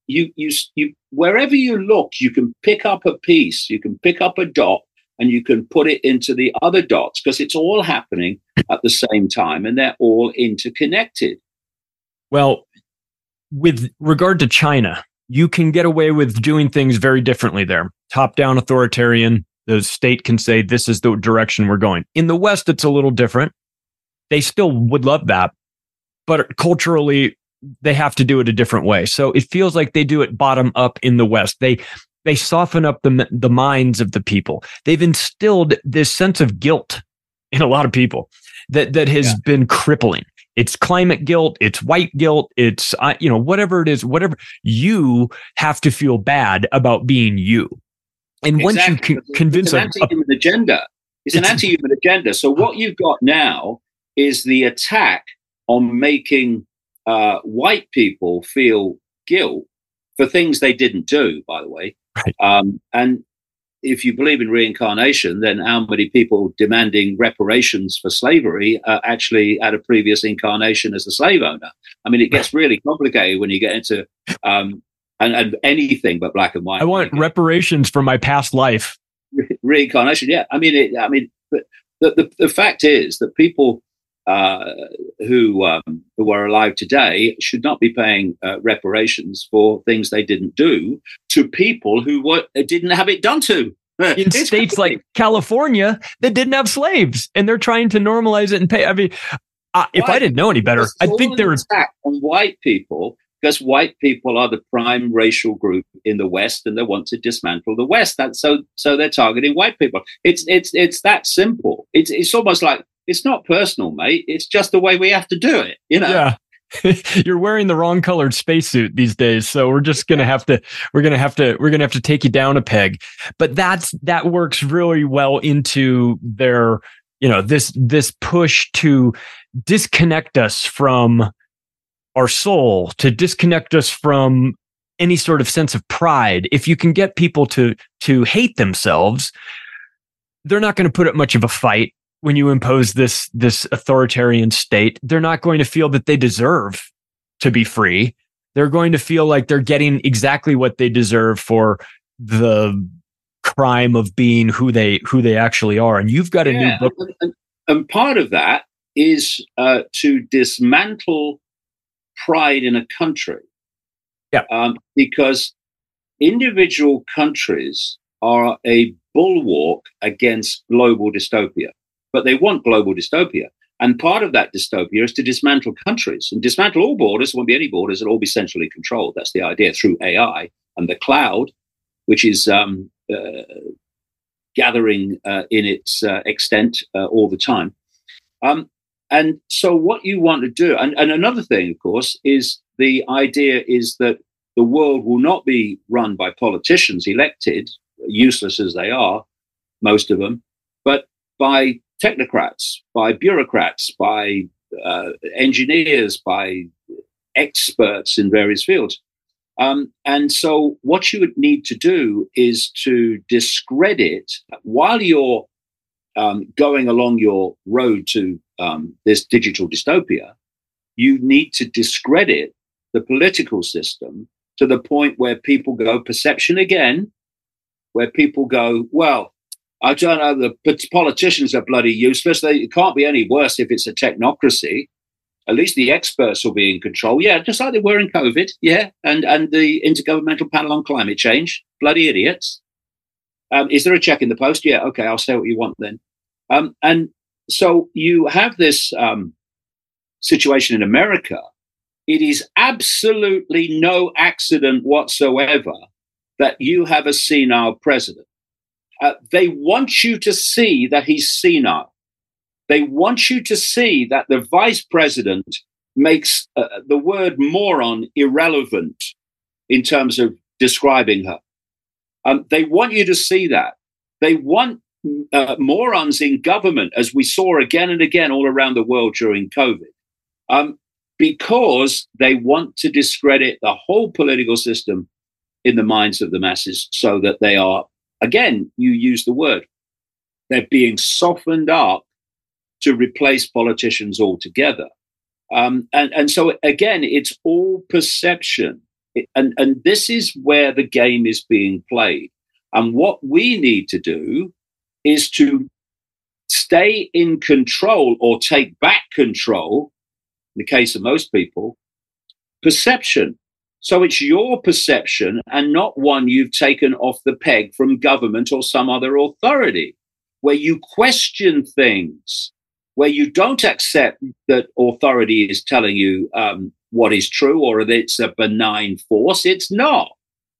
wherever you look, you can pick up a piece, you can pick up a dot, and you can put it into the other dots, because it's all happening at the same time and they're all interconnected. Well, with regard to China, you can get away with doing things very differently there. Top-down authoritarian, the state can say, this is the direction we're going. In the West, it's a little different. They still would love that, but culturally, they have to do it a different way. So it feels like they do it bottom up in the West. They soften up the minds of the people. They've instilled this sense of guilt in a lot of people that has been crippling. It's climate guilt, it's white guilt, it's whatever it is, whatever. You have to feel bad about being you. And once you convince an anti-human agenda, it's an anti-human agenda. So what you've got now is the attack on making white people feel guilt for things they didn't do, by the way. Right. And if you believe in reincarnation, then how many people demanding reparations for slavery actually had a previous incarnation as a slave owner? I mean, it gets really complicated when you get into and anything but black and white. I want reparations for my past life. Reincarnation, yeah. But the fact is that people who are alive today should not be paying reparations for things they didn't do to people who didn't have it done to. In states like California that didn't have slaves, and they're trying to normalize it and pay. I mean, if I didn't know any better, I think there was attack on white people, because white people are the prime racial group in the West, and they want to dismantle the West. So they're targeting white people. It's that simple. It's almost like, it's not personal, mate. It's just the way we have to do it, Yeah. You're wearing the wrong colored spacesuit these days, so we're just gonna have to take you down a peg. But that works really well into their, this push to disconnect us from our soul, to disconnect us from any sort of sense of pride. If you can get people to hate themselves, they're not going to put up much of a fight. When you impose this authoritarian state, they're not going to feel that they deserve to be free. They're going to feel like they're getting exactly what they deserve for the crime of being who they actually are. And you've got a new book. And part of that is to dismantle pride in a country. Yeah. Because individual countries are a bulwark against global dystopia. But they want global dystopia. And part of that dystopia is to dismantle countries and dismantle all borders. There won't be any borders. It'll all be centrally controlled. That's the idea, through AI and the cloud, which is gathering in its extent all the time. And so what you want to do, and another thing, of course, is the idea is that the world will not be run by politicians elected, useless as they are, most of them, but by technocrats, by bureaucrats, by engineers, by experts in various fields. And so what you would need to do is to discredit, while you're going along your road to this digital dystopia, you need to discredit the political system to the point where people go perception again, where people go, well, I don't know, the politicians are bloody useless. It can't be any worse if it's a technocracy. At least the experts will be in control. Yeah, just like they were in COVID. Yeah, and the Intergovernmental Panel on Climate Change. Bloody idiots. Is there a check in the post? Yeah, okay, I'll say what you want then. And so you have this situation in America. It is absolutely no accident whatsoever that you have a senile president. They want you to see that he's senile. They want you to see that the vice president makes the word moron irrelevant. in terms of describing her. They want you to see that. They want morons in government, as we saw again and again all around the world during COVID, because they want to discredit the whole political system in the minds of the masses, so that they are, again, you use the word, they're being softened up to replace politicians altogether. And so, again, it's all perception. And this is where the game is being played. And what we need to do is to stay in control, or take back control, in the case of most people, perception. So it's your perception and not one you've taken off the peg from government or some other authority, where you question things, where you don't accept that authority is telling you what is true, or that it's a benign force. It's not.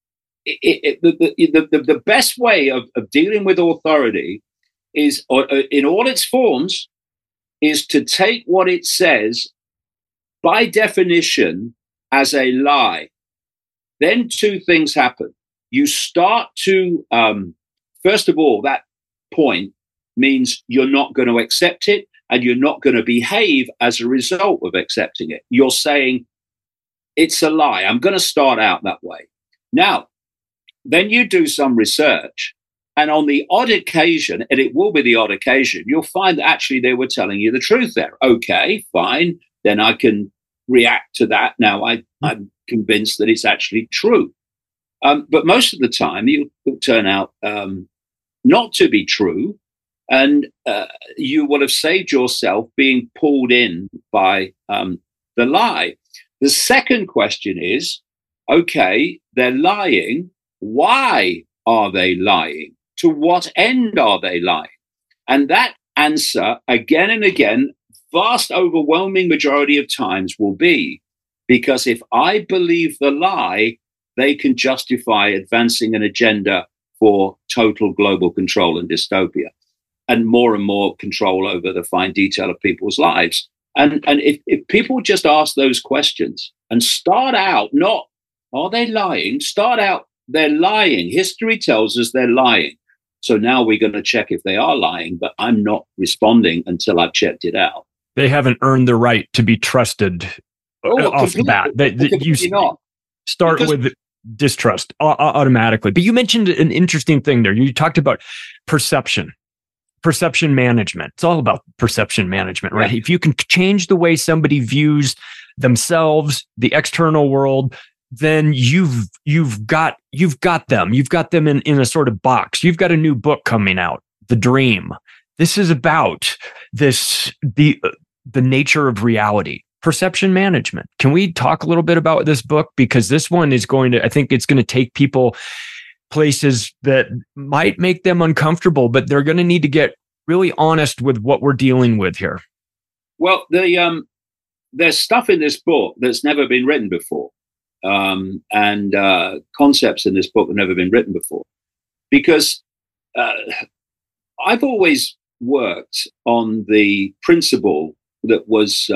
The best way of dealing with authority is, in all its forms, is to take what it says by definition as a lie. Then two things happen. You start to, first of all, that point means you're not going to accept it, and you're not going to behave as a result of accepting it. You're saying, it's a lie. I'm going to start out that way. Now, then you do some research, and on the odd occasion, and it will be the odd occasion, you'll find that actually they were telling you the truth there. Okay, fine. Then I can react to that. Now I'm convinced that it's actually true. But most of the time, it will turn out not to be true. And you will have saved yourself being pulled in by the lie. The second question is, okay, they're lying. Why are they lying? To what end are they lying? And that answer, again and again, vast overwhelming majority of times will be, because if I believe the lie, they can justify advancing an agenda for total global control and dystopia, and more control over the fine detail of people's lives. And if people just ask those questions and start out, not, are they lying? Start out, they're lying. History tells us they're lying. So now we're going to check if they are lying, but I'm not responding until I've checked it out. They haven't earned the right to be trusted off the bat. You start with distrust automatically. But you mentioned an interesting thing there. You talked about perception management. It's all about perception management, right? Yeah. If you can change the way somebody views themselves, the external world, then you've got them. You've got them in a sort of box. You've got a new book coming out, The Dream. This is about the nature of reality. Perception management. Can we talk a little bit about this book? Because this one is I think it's going to take people places that might make them uncomfortable, but they're going to need to get really honest with what we're dealing with here. Well, there's stuff in this book that's never been written before. And concepts in this book have never been written before. Because I've always worked on the principle that was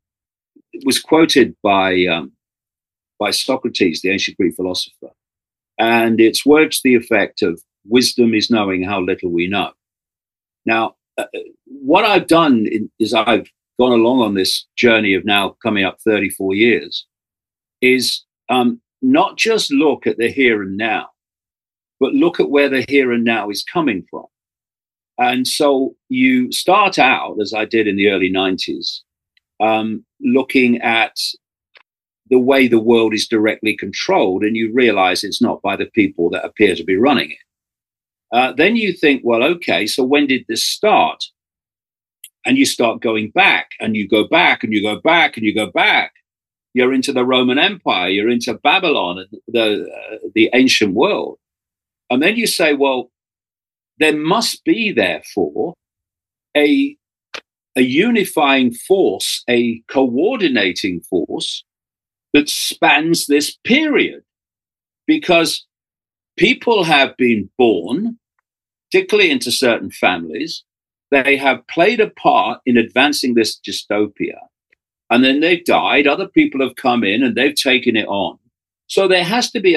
quoted by Socrates, the ancient Greek philosopher. And it's words to the effect of, wisdom is knowing how little we know. Now, what I've done is I've gone along on this journey of now coming up 34 years, is not just look at the here and now, but look at where the here and now is coming from. And so you start out, as I did in the early 90s, looking at the way the world is directly controlled, and you realize it's not by the people that appear to be running it. Then you think, well, okay, so when did this start? And you start going back, and you go back, and you go back, and you go back. You're into the Roman Empire, you're into Babylon, the ancient world. And then you say, well, there must be, therefore, a unifying force, a coordinating force that spans this period, because people have been born, particularly into certain families. They have played a part in advancing this dystopia, and then they've died. Other people have come in and they've taken it on. So there has to be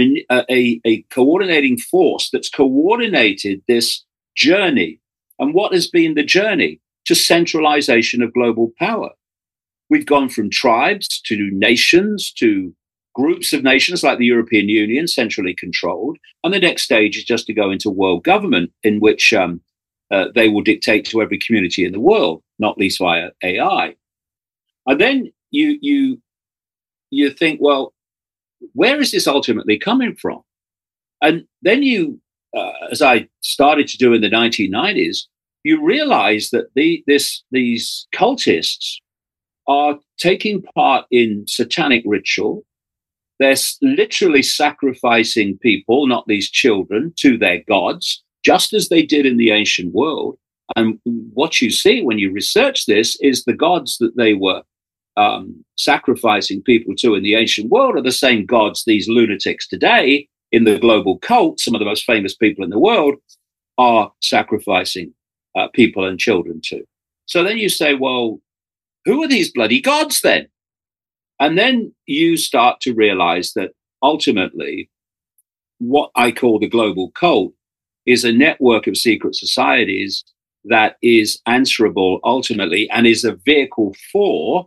a coordinating force that's coordinated this journey. And what has been the journey? To centralization of global power. We've gone from tribes to nations to groups of nations like the European Union, centrally controlled. And the next stage is just to go into world government, in which they will dictate to every community in the world, not least via AI. And then you think, well, where is this ultimately coming from? And then you, as I started to do in the 1990s, you realize that these cultists are taking part in satanic ritual. They're literally sacrificing people, not these children, to their gods, just as they did in the ancient world. And what you see when you research this is the gods that they were sacrificing people to in the ancient world are the same gods these lunatics today in the global cult, some of the most famous people in the world, are sacrificing people and children to. So then you say, well, who are these bloody gods then? And then you start to realize that ultimately what I call the global cult is a network of secret societies that is answerable ultimately and is a vehicle for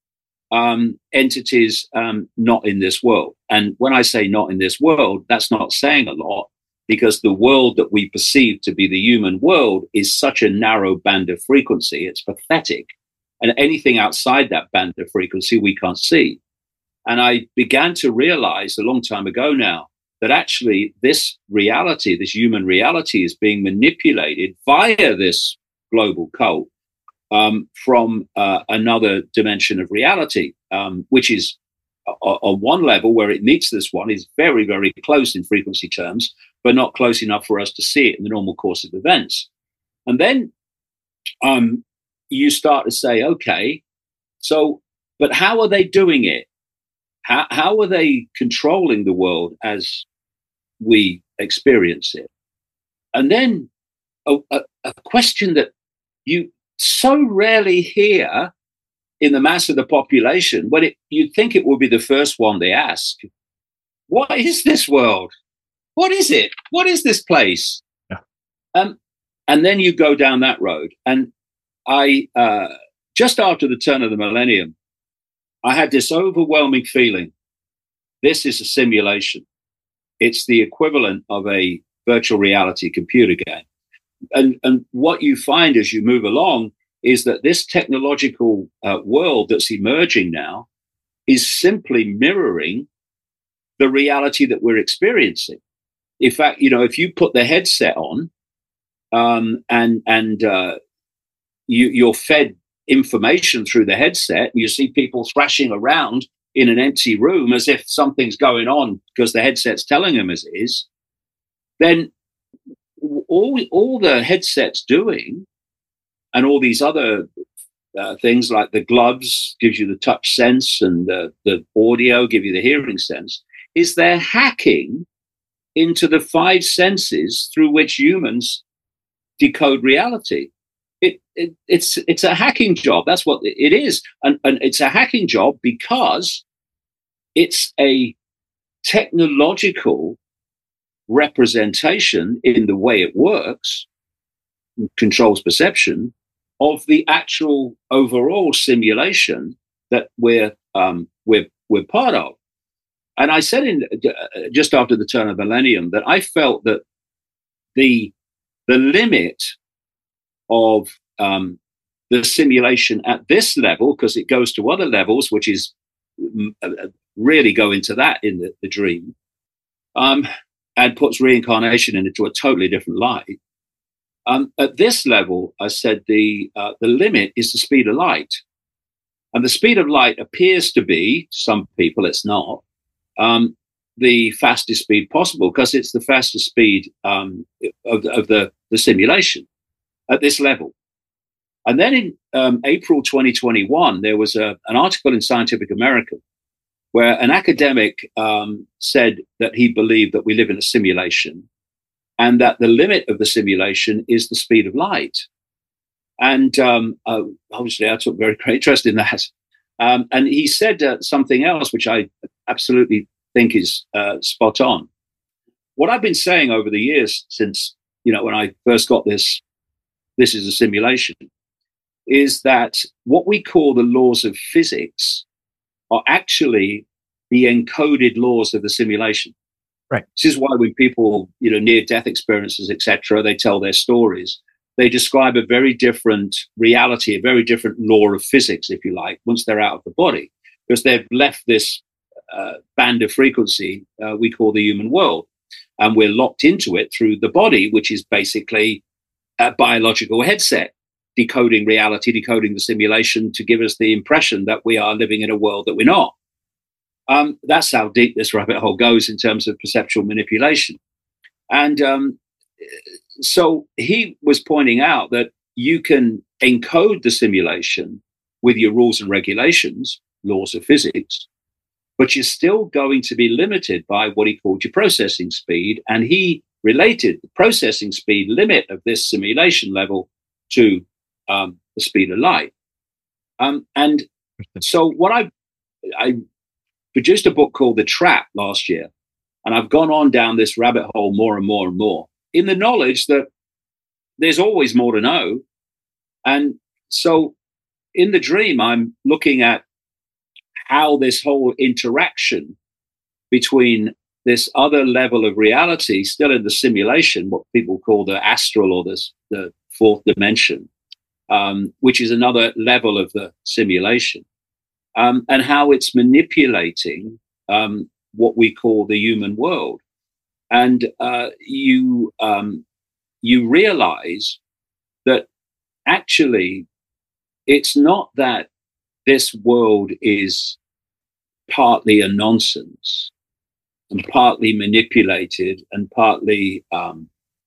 entities not in this world. And when I say not in this world, that's not saying a lot, because the world that we perceive to be the human world is such a narrow band of frequency. It's pathetic. And anything outside that band of frequency, we can't see. And I began to realize a long time ago now that actually this reality, this human reality, is being manipulated via this global cult from another dimension of reality, which is on one level where it meets this one is very, very close in frequency terms, but not close enough for us to see it in the normal course of events. And then you start to say, okay, so, but how are they doing it? How are they controlling the world as we experience it? And then a question that you so rarely hear in the mass of the population, when you'd think it would be the first one they ask, what is this world? What is it? What is this place? Yeah. And then you go down that road. And I, just after the turn of the millennium, I had this overwhelming feeling. This is a simulation. It's the equivalent of a virtual reality computer game. And what you find as you move along is that this technological world that's emerging now is simply mirroring the reality that we're experiencing. In fact, if you put the headset on and you're fed information through the headset, and you see people thrashing around in an empty room as if something's going on because the headset's telling them as it is, then all the headset's doing, and all these other things like the gloves gives you the touch sense and the audio give you the hearing sense, is they're hacking into the five senses through which humans decode reality. It's a hacking job. That's what it is. And it's a hacking job because it's a technological representation in the way it works, controls perception, of the actual overall simulation that we're part of. And I said just after the turn of the millennium that I felt that the limit of the simulation at this level, because it goes to other levels, which is really go into that in the dream, and puts reincarnation into a totally different light. At this level, I said the limit is the speed of light. And the speed of light appears to be, some people it's not, the fastest speed possible, because it's the fastest speed of the simulation at this level. And then in April 2021, there was an article in Scientific American where an academic said that he believed that we live in a simulation and that the limit of the simulation is the speed of light. And obviously, I took very great interest in that. And he said something else, which I absolutely think is spot on. What I've been saying over the years since, when I first got this is a simulation, is that what we call the laws of physics are actually the encoded laws of the simulation. Right. This is why when people, near-death experiences, etc., they tell their stories, they describe a very different reality, a very different law of physics, if you like, once they're out of the body, because they've left this band of frequency we call the human world, and we're locked into it through the body, which is basically a biological headset, decoding reality, decoding the simulation to give us the impression that we are living in a world that we're not. That's how deep this rabbit hole goes in terms of perceptual manipulation. And so he was pointing out that you can encode the simulation with your rules and regulations, laws of physics, but you're still going to be limited by what he called your processing speed. And he related the processing speed limit of this simulation level to the speed of light. And so what I produced a book called The Trap last year, and I've gone on down this rabbit hole more and more and more, in the knowledge that there's always more to know. And so in the dream, I'm looking at how this whole interaction between this other level of reality, still in the simulation, what people call the astral or the fourth dimension, which is another level of the simulation, and how it's manipulating what we call the human world. And you realize that actually it's not that this world is partly a nonsense and partly manipulated and partly a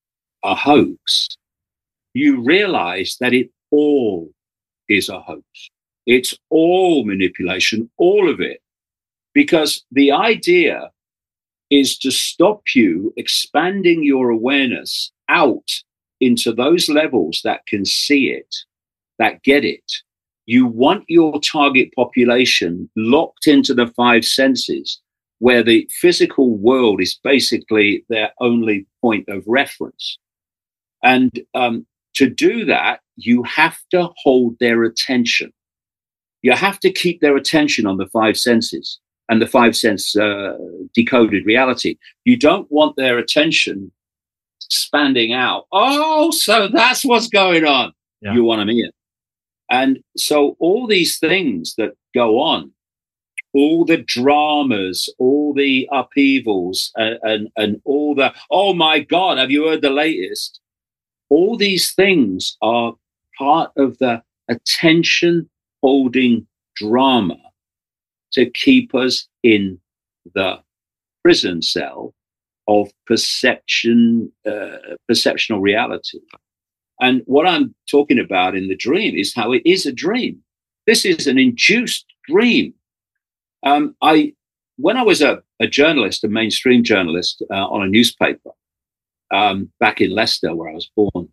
hoax. You realize that it all is a hoax. It's all manipulation, all of it, because the idea is to stop you expanding your awareness out into those levels that can see it, that get it. You want your target population locked into the five senses, where the physical world is basically their only point of reference. And to do that, you have to hold their attention. You have to keep their attention on the five senses and the five sense decoded reality. You don't want their attention expanding out. Oh, so that's what's going on. Yeah. You want them in. And so all these things that go on, all the dramas, all the upheavals, and all the, oh my God, have you heard the latest? All these things are part of the attention-holding drama to keep us in the prison cell of perceptional reality. And what I'm talking about in the dream is how it is a dream. This is an induced dream. When I was a journalist, a mainstream journalist on a newspaper back in Leicester, where I was born,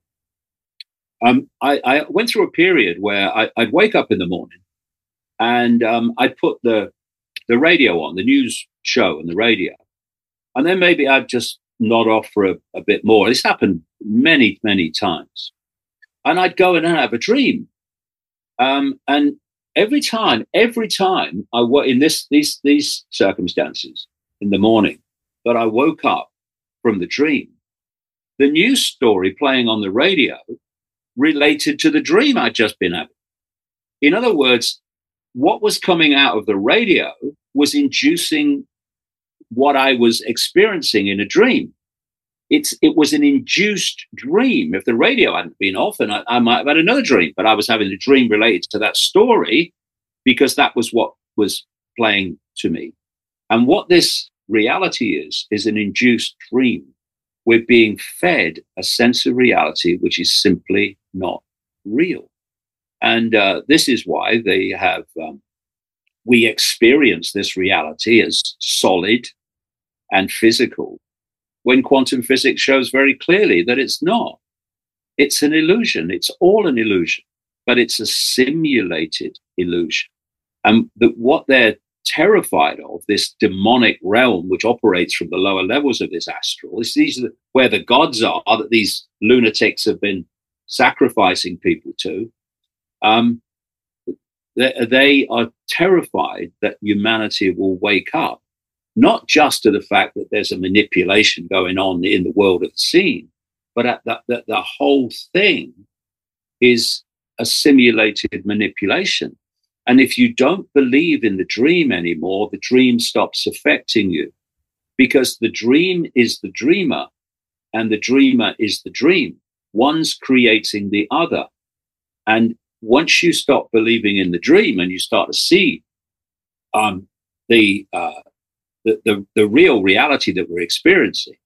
I went through a period where I'd wake up in the morning and I'd put the radio on, the news show on the radio, and then maybe I'd just nod off for a bit more. This happened many, many times. And I'd go and have a dream. And every time I was in these circumstances in the morning that I woke up from the dream, the news story playing on the radio related to the dream I'd just been having. In other words, what was coming out of the radio was inducing what I was experiencing in a dream. It was an induced dream. If the radio hadn't been off, and I might have had another dream, but I was having a dream related to that story because that was what was playing to me. And what this reality is an induced dream. We're being fed a sense of reality which is simply not real. And this is why they have, we experience this reality as solid and physical, when quantum physics shows very clearly that it's not. It's an illusion. It's all an illusion, but it's a simulated illusion. And what they're terrified of, this demonic realm which operates from the lower levels of this astral. These are where the gods are that these lunatics have been sacrificing people to. They are terrified that humanity will wake up, not just to the fact that there's a manipulation going on in the world of the scene, but that the whole thing is a simulated manipulation. And if you don't believe in the dream anymore, the dream stops affecting you, because the dream is the dreamer and the dreamer is the dream. One's creating the other. And once you stop believing in the dream and you start to see the real reality that we're experiencing,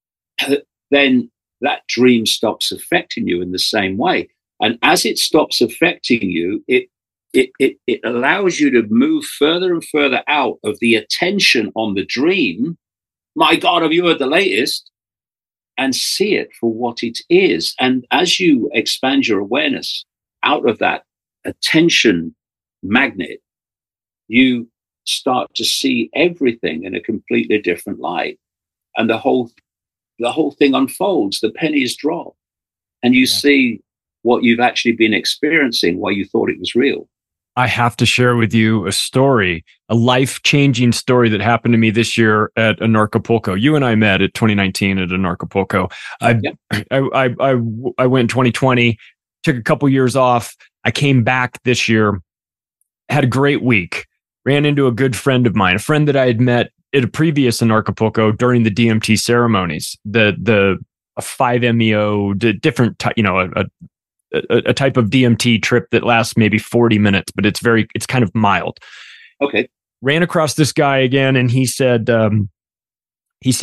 then that dream stops affecting you in the same way. And as it stops affecting you, it allows you to move further and further out of the attention on the dream. My God, have you heard the latest? And see it for what it is. And as you expand your awareness out of that attention magnet, you start to see everything in a completely different light. And the whole thing unfolds, the pennies drop, and you see what you've actually been experiencing while you thought it was real. I have to share with you a story, a life-changing story that happened to me this year at Anarchapulco. You and I met at 2019 at Anarchapulco. I went in 2020, took a couple years off. I came back this year, had a great week, ran into a good friend of mine, a friend that I had met at a previous Anarchapulco during the DMT ceremonies, a 5-MeO, different, a type of DMT trip that lasts maybe 40 minutes, but it's kind of mild. Okay. Ran across this guy again, and he said, he's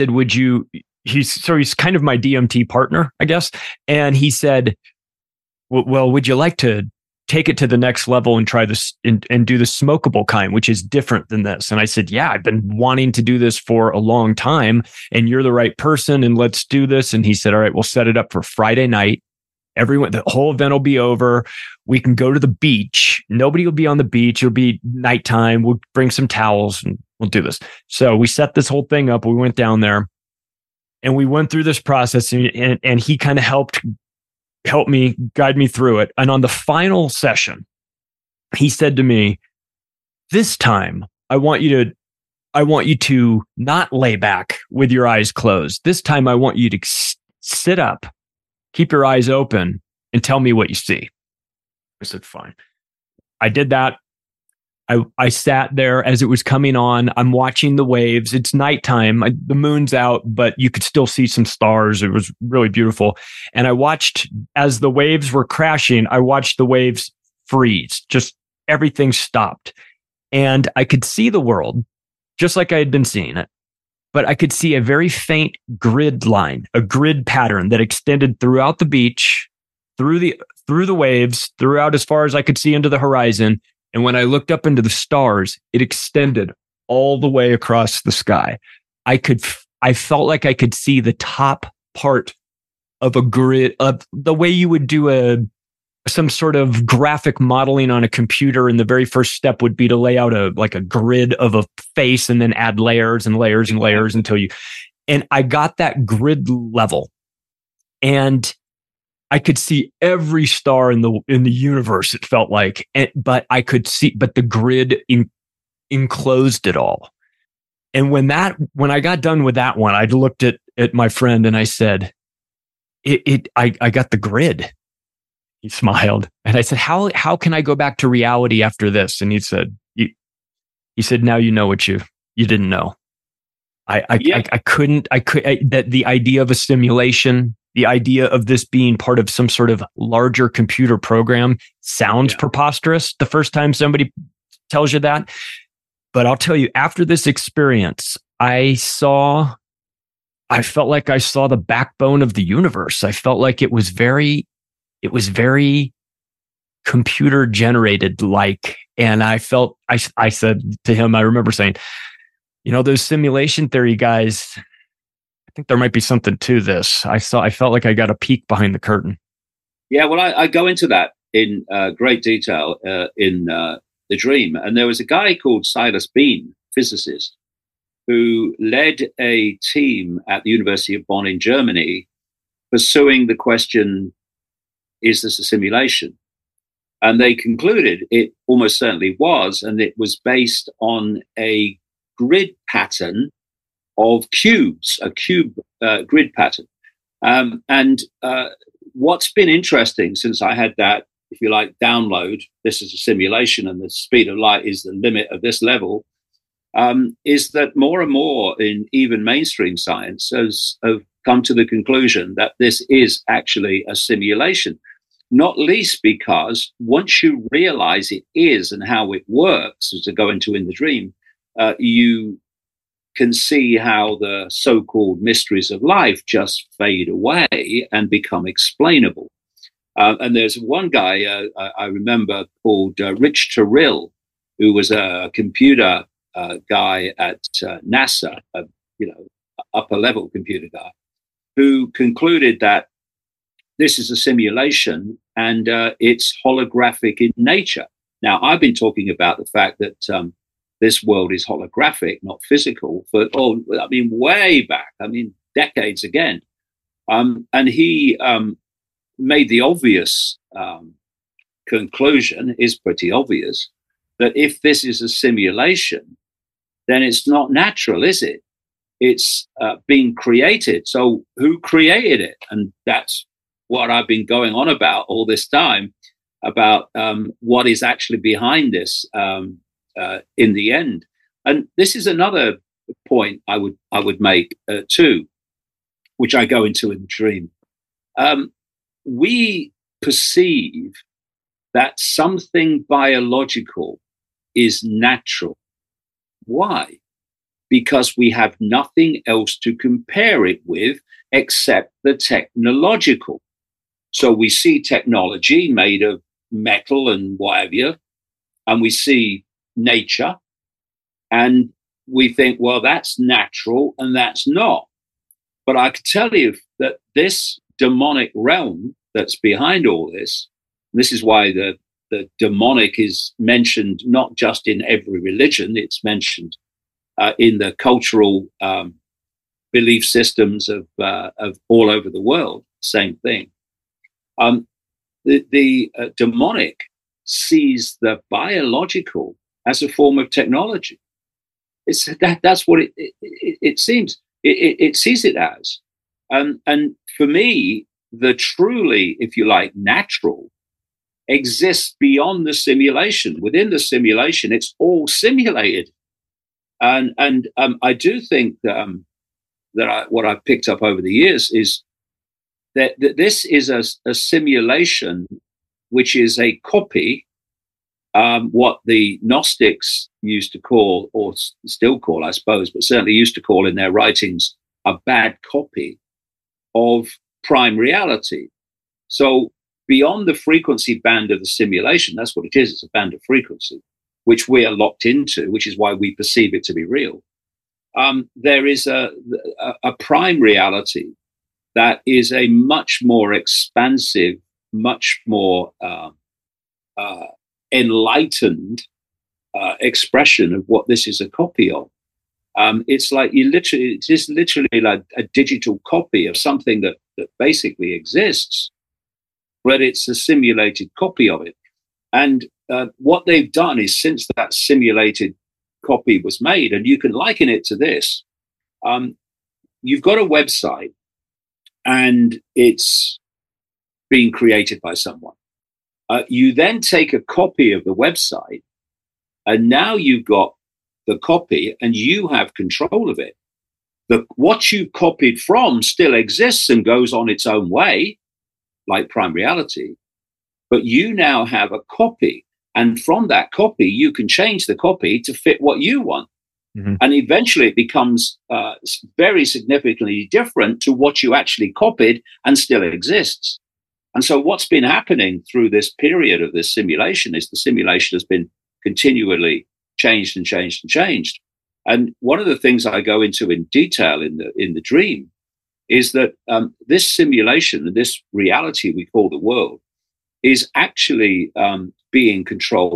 kind of my DMT partner, I guess. And he said, well, would you like to take it to the next level and try this and do the smokable kind, which is different than this? And I said, yeah, I've been wanting to do this for a long time, and you're the right person, and let's do this. And he said, all right, we'll set it up for Friday night. The whole event will be over. We can go to the beach. Nobody will be on the beach. It'll be nighttime. We'll bring some towels and we'll do this. So we set this whole thing up. We went down there and we went through this process, and he kind of helped me, guide me through it. And on the final session, he said to me, this time I want you to not lay back with your eyes closed. This time I want you to sit up, keep your eyes open, and tell me what you see. I said, fine. I did that. I sat there as it was coming on. I'm watching the waves. It's nighttime. The moon's out, but you could still see some stars. It was really beautiful. And I watched as the waves were crashing, I watched the waves freeze. Just everything stopped. And I could see the world just like I had been seeing it. But I could see a very faint grid line, a grid pattern that extended throughout the beach, through the waves, throughout as far as I could see into the horizon. And when I looked up into the stars, it extended all the way across the sky. I felt like I could see the top part of a grid, of the way you would do some sort of graphic modeling on a computer. And the very first step would be to lay out a grid of a face and then add layers and layers and layers and I got that grid level, and I could see every star in the universe, it felt like, but the grid enclosed it all. And when I got done with that one, I looked at my friend and I said, I got the grid. He smiled, and I said, how can I go back to reality after this? And he said, now you know what you didn't know. The idea of a simulation, the idea of this being part of some sort of larger computer program sounds preposterous the first time somebody tells you that. But I'll tell you, after this experience, I felt like I saw the backbone of the universe. I felt like it was very computer generated like. And I said to him, I remember saying, those simulation theory guys, I think there might be something to this. I felt like I got a peek behind the curtain. Yeah, well, I go into that in great detail in the dream. And there was a guy called Silas Bean, physicist, who led a team at the University of Bonn in Germany pursuing the question, is this a simulation? And they concluded it almost certainly was, and it was based on a grid pattern of cubes, a cube grid pattern. And what's been interesting since I had that, if you like, download, this is a simulation and the speed of light is the limit of this level, is that more and more in even mainstream science have come to the conclusion that this is actually a simulation, not least because once you realize it is and how it works, as I go into in the dream, you can see how the so-called mysteries of life just fade away and become explainable. And there's one guy I remember called Rich Terrell, who was a computer guy at NASA, upper level computer guy, who concluded that this is a simulation and it's holographic in nature. Now, I've been talking about the fact that this world is holographic, not physical, for, way back, decades again. And he made the obvious conclusion, is pretty obvious, that if this is a simulation, then it's not natural, is it? It's being created. So who created it? And that's what I've been going on about all this time, about what is actually behind this in the end. And this is another point I would make too, which I go into in the dream. We perceive that something biological is natural. Why? Because we have nothing else to compare it with except the technological. So we see technology made of metal and whatever, and we see nature, and we think, well, that's natural and that's not. But I can tell you that this demonic realm that's behind all this, this is why the demonic is mentioned not just in every religion, it's mentioned in the cultural belief systems of all over the world, same thing. The demonic sees the biological as a form of technology. That's what it seems. It sees it as. And for me, the truly, if you like, natural exists beyond the simulation. Within the simulation, it's all simulated. And I do think that what I've picked up over the years is that this is a simulation which is a copy, what the Gnostics used to call, or still call, I suppose, but certainly used to call in their writings, a bad copy of prime reality. So beyond the frequency band of the simulation, that's what it is, it's a band of frequency, which we are locked into, which is why we perceive it to be real. There is a prime reality that is a much more expansive, much more enlightened expression of what this is a copy of. It's like it is literally like a digital copy of something that basically exists, but it's a simulated copy of it. And what they've done is, since that simulated copy was made, and you can liken it to this, you've got a website and it's being created by someone. You then take a copy of the website, and now you've got the copy and you have control of it. What you copied from still exists and goes on its own way, like prime reality, but you now have a copy. And from that copy, you can change the copy to fit what you want. Mm-hmm. And eventually it becomes very significantly different to what you actually copied and still exists. And so what's been happening through this period of this simulation is the simulation has been continually changed and changed and changed. And one of the things I go into in detail in the dream is that this simulation, this reality we call the world, is actually being controlled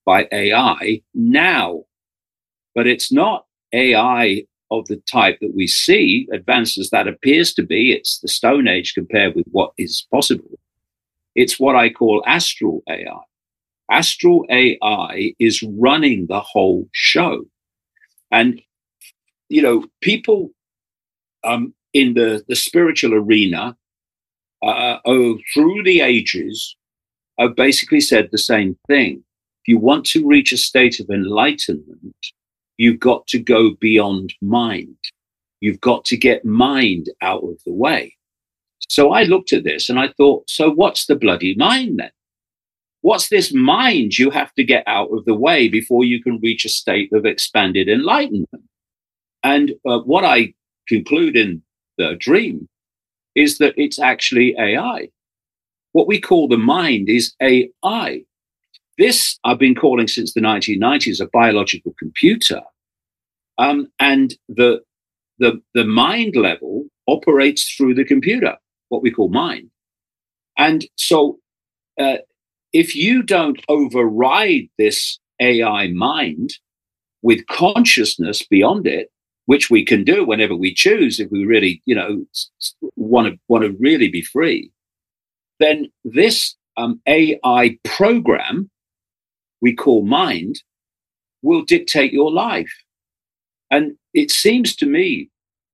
by AI now. But it's not AI of the type that we see, advanced as that appears to be. It's the Stone Age compared with what is possible. It's what I call astral AI. Astral AI is running the whole show. And, you know, people in the spiritual arena through the ages have basically said the same thing. If you want to reach a state of enlightenment, you've got to go beyond mind. You've got to get mind out of the way. So I looked at this and I thought, so what's the bloody mind then? What's this mind you have to get out of the way before you can reach a state of expanded enlightenment? And what I conclude in the dream is that it's actually AI. What we call the mind is AI. This I've been calling since the 1990s a biological computer. And the mind level operates through the computer, what we call mind. And so if you don't override this AI mind with consciousness beyond it, which we can do whenever we choose, if we really, you know, want to really be free, then this AI program we call mind will dictate your life. And it seems to me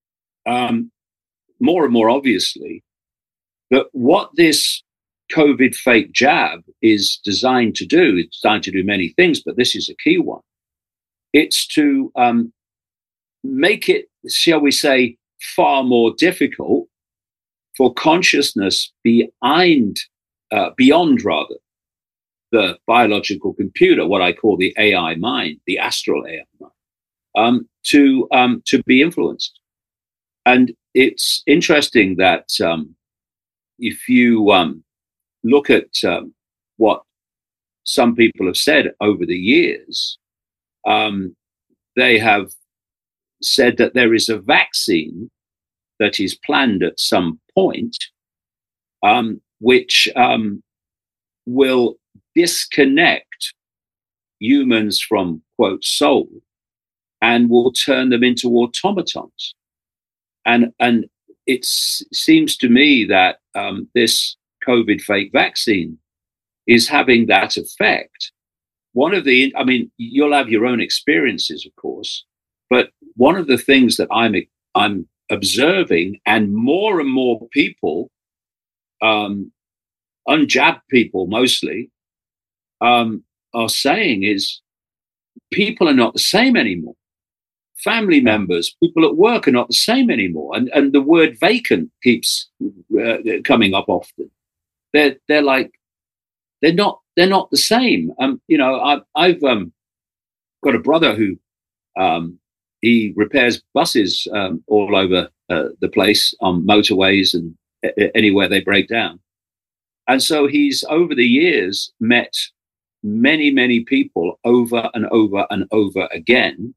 more and more obviously that what this COVID fake jab is designed to do, it's designed to do many things, but this is a key one. It's to make it, shall we say, far more difficult for consciousness beyond the biological computer, what I call the AI mind, the astral AI mind, to be influenced. And it's interesting that if you look at what some people have said over the years, they have said that there is a vaccine that is planned at some point, which will disconnect humans from, quote, soul and will turn them into automatons. And it seems to me that this COVID fake vaccine is having that effect. I mean, you'll have your own experiences, of course, but one of the things that I'm observing, and more people, unjabbed people mostly, are saying is people are not the same anymore. Family members, people at work are not the same anymore. And the word vacant keeps coming up often. They're not the same. You know, I've got a brother who he repairs buses all over the place on motorways and anywhere they break down. And so he's over the years met many people over and over and over again,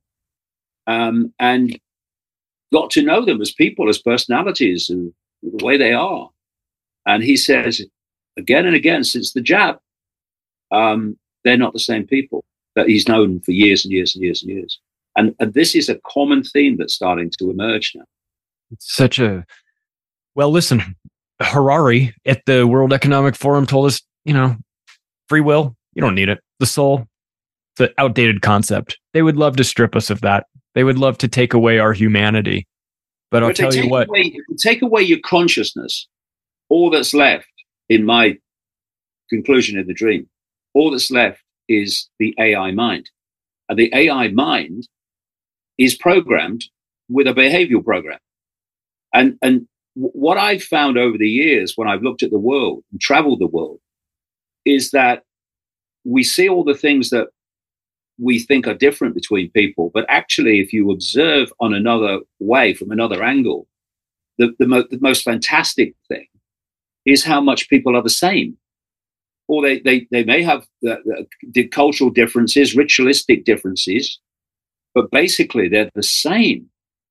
and got to know them as people, as personalities, and the way they are. And he says again and again since the jab, they're not the same people that he's known for years and years and years and years. And this is a common theme that's starting to emerge now. It's such a, well, listen, Harari at the World Economic Forum told us, you know, free will, you don't need it. The soul, it's an outdated concept. They would love to strip us of that. They would love to take away our humanity. But I'll tell you what. If you take away your consciousness, all that's left, in my conclusion of the dream, all that's left is the AI mind. And the AI mind is programmed with a behavioral program. And what I've found over the years when I've looked at the world and traveled the world is that we see all the things that we think are different between people. But actually, if you observe on another way, from another angle, the most fantastic thing is how much people are the same. Or they may have the cultural differences, ritualistic differences, but basically they're the same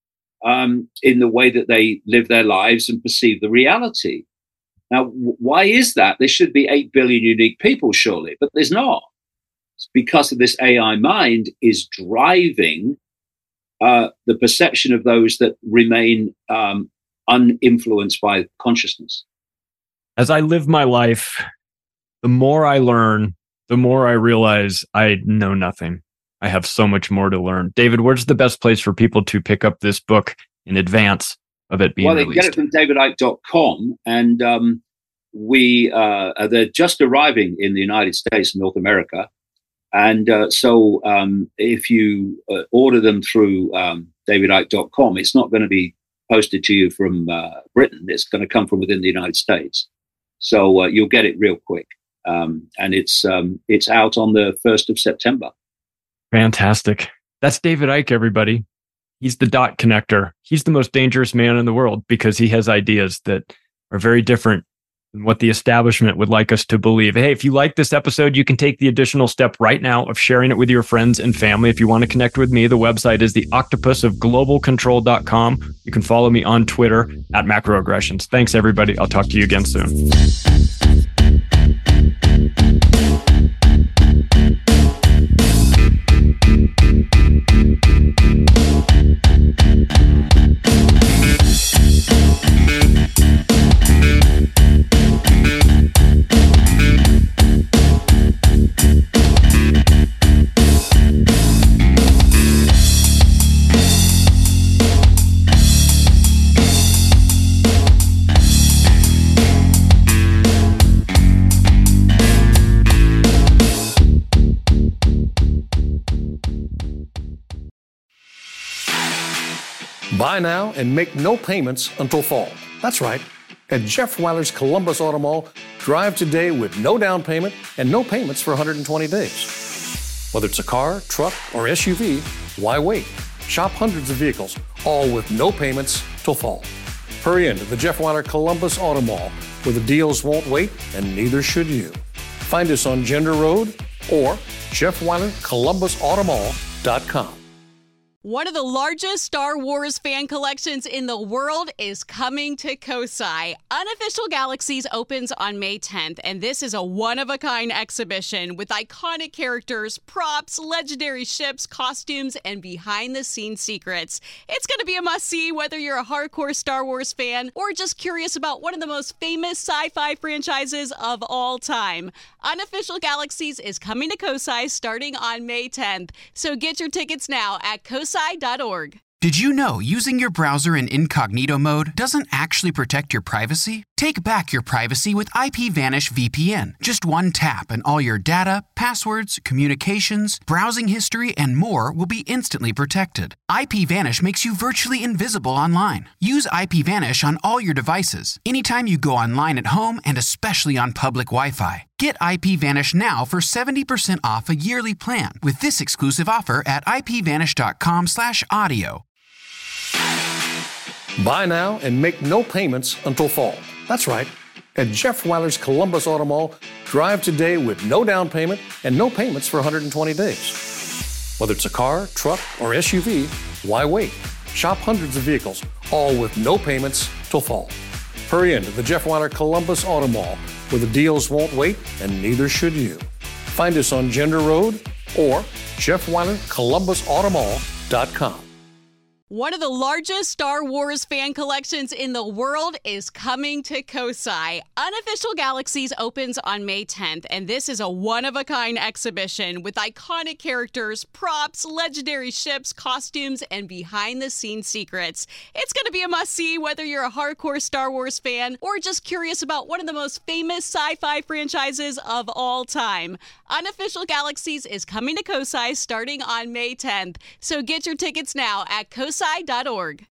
in the way that they live their lives and perceive the reality. Now, why is that? There should be 8 billion unique people, surely, but there's not. because of this AI mind, is driving the perception of those that remain uninfluenced by consciousness. As I live my life, the more I learn, the more I realize I know nothing. I have so much more to learn. David, where's the best place for people to pick up this book in advance of it being released? Well, they can get it from davidicke.com, and they're just arriving in the United States and North America. And so if you order them through davidicke.com, it's not going to be posted to you from Britain. It's going to come from within the United States. So you'll get it real quick. And it's out on the 1st of September. Fantastic. That's David Icke, everybody. He's the dot connector. He's the most dangerous man in the world because he has ideas that are very different than what the establishment would like us to believe. Hey, if you like this episode, you can take the additional step right now of sharing it with your friends and family. If you want to connect with me, the website is theoctopusofglobalcontrol.com. You can follow me on Twitter at Macroaggressions. Thanks, everybody. I'll talk to you again soon. Buy now and make no payments until fall. That's right. At Jeff Weiler's Columbus Auto Mall, drive today with no down payment and no payments for 120 days. Whether it's a car, truck, or SUV, why wait? Shop hundreds of vehicles, all with no payments till fall. Hurry into the Jeff Weiler Columbus Auto Mall, where the deals won't wait and neither should you. Find us on Gender Road or JeffWeilerColumbusAutomall.com. One of the largest Star Wars fan collections in the world is coming to Kosai. Unofficial Galaxies opens on May 10th, and this is a one-of-a-kind exhibition with iconic characters, props, legendary ships, costumes, and behind-the-scenes secrets. It's going to be a must-see whether you're a hardcore Star Wars fan or just curious about one of the most famous sci-fi franchises of all time. Unofficial Galaxies is coming to Kosai starting on May 10th, so get your tickets now at kosai.org. Did you know using your browser in incognito mode doesn't actually protect your privacy? Take back your privacy with IPVanish VPN. Just one tap and all your data, passwords, communications, browsing history, and more will be instantly protected. IPVanish makes you virtually invisible online. Use IPVanish on all your devices, anytime you go online at home and especially on public Wi-Fi. Get IPVanish now for 70% off a yearly plan with this exclusive offer at ipvanish.com/audio. Buy now and make no payments until fall. That's right. At Jeff Weiler's Columbus Auto Mall, drive today with no down payment and no payments for 120 days. Whether it's a car, truck, or SUV, why wait? Shop hundreds of vehicles, all with no payments till fall. Hurry into the Jeff Weiler Columbus Auto Mall, where the deals won't wait and neither should you. Find us on Gender Road or JeffWeilerColumbusAutomall.com. One of the largest Star Wars fan collections in the world is coming to Kosai. Unofficial Galaxies opens on May 10th, and this is a one-of-a-kind exhibition with iconic characters, props, legendary ships, costumes, and behind-the-scenes secrets. It's going to be a must-see whether you're a hardcore Star Wars fan or just curious about one of the most famous sci-fi franchises of all time. Unofficial Galaxies is coming to Kosai starting on May 10th, so get your tickets now at kosai.org.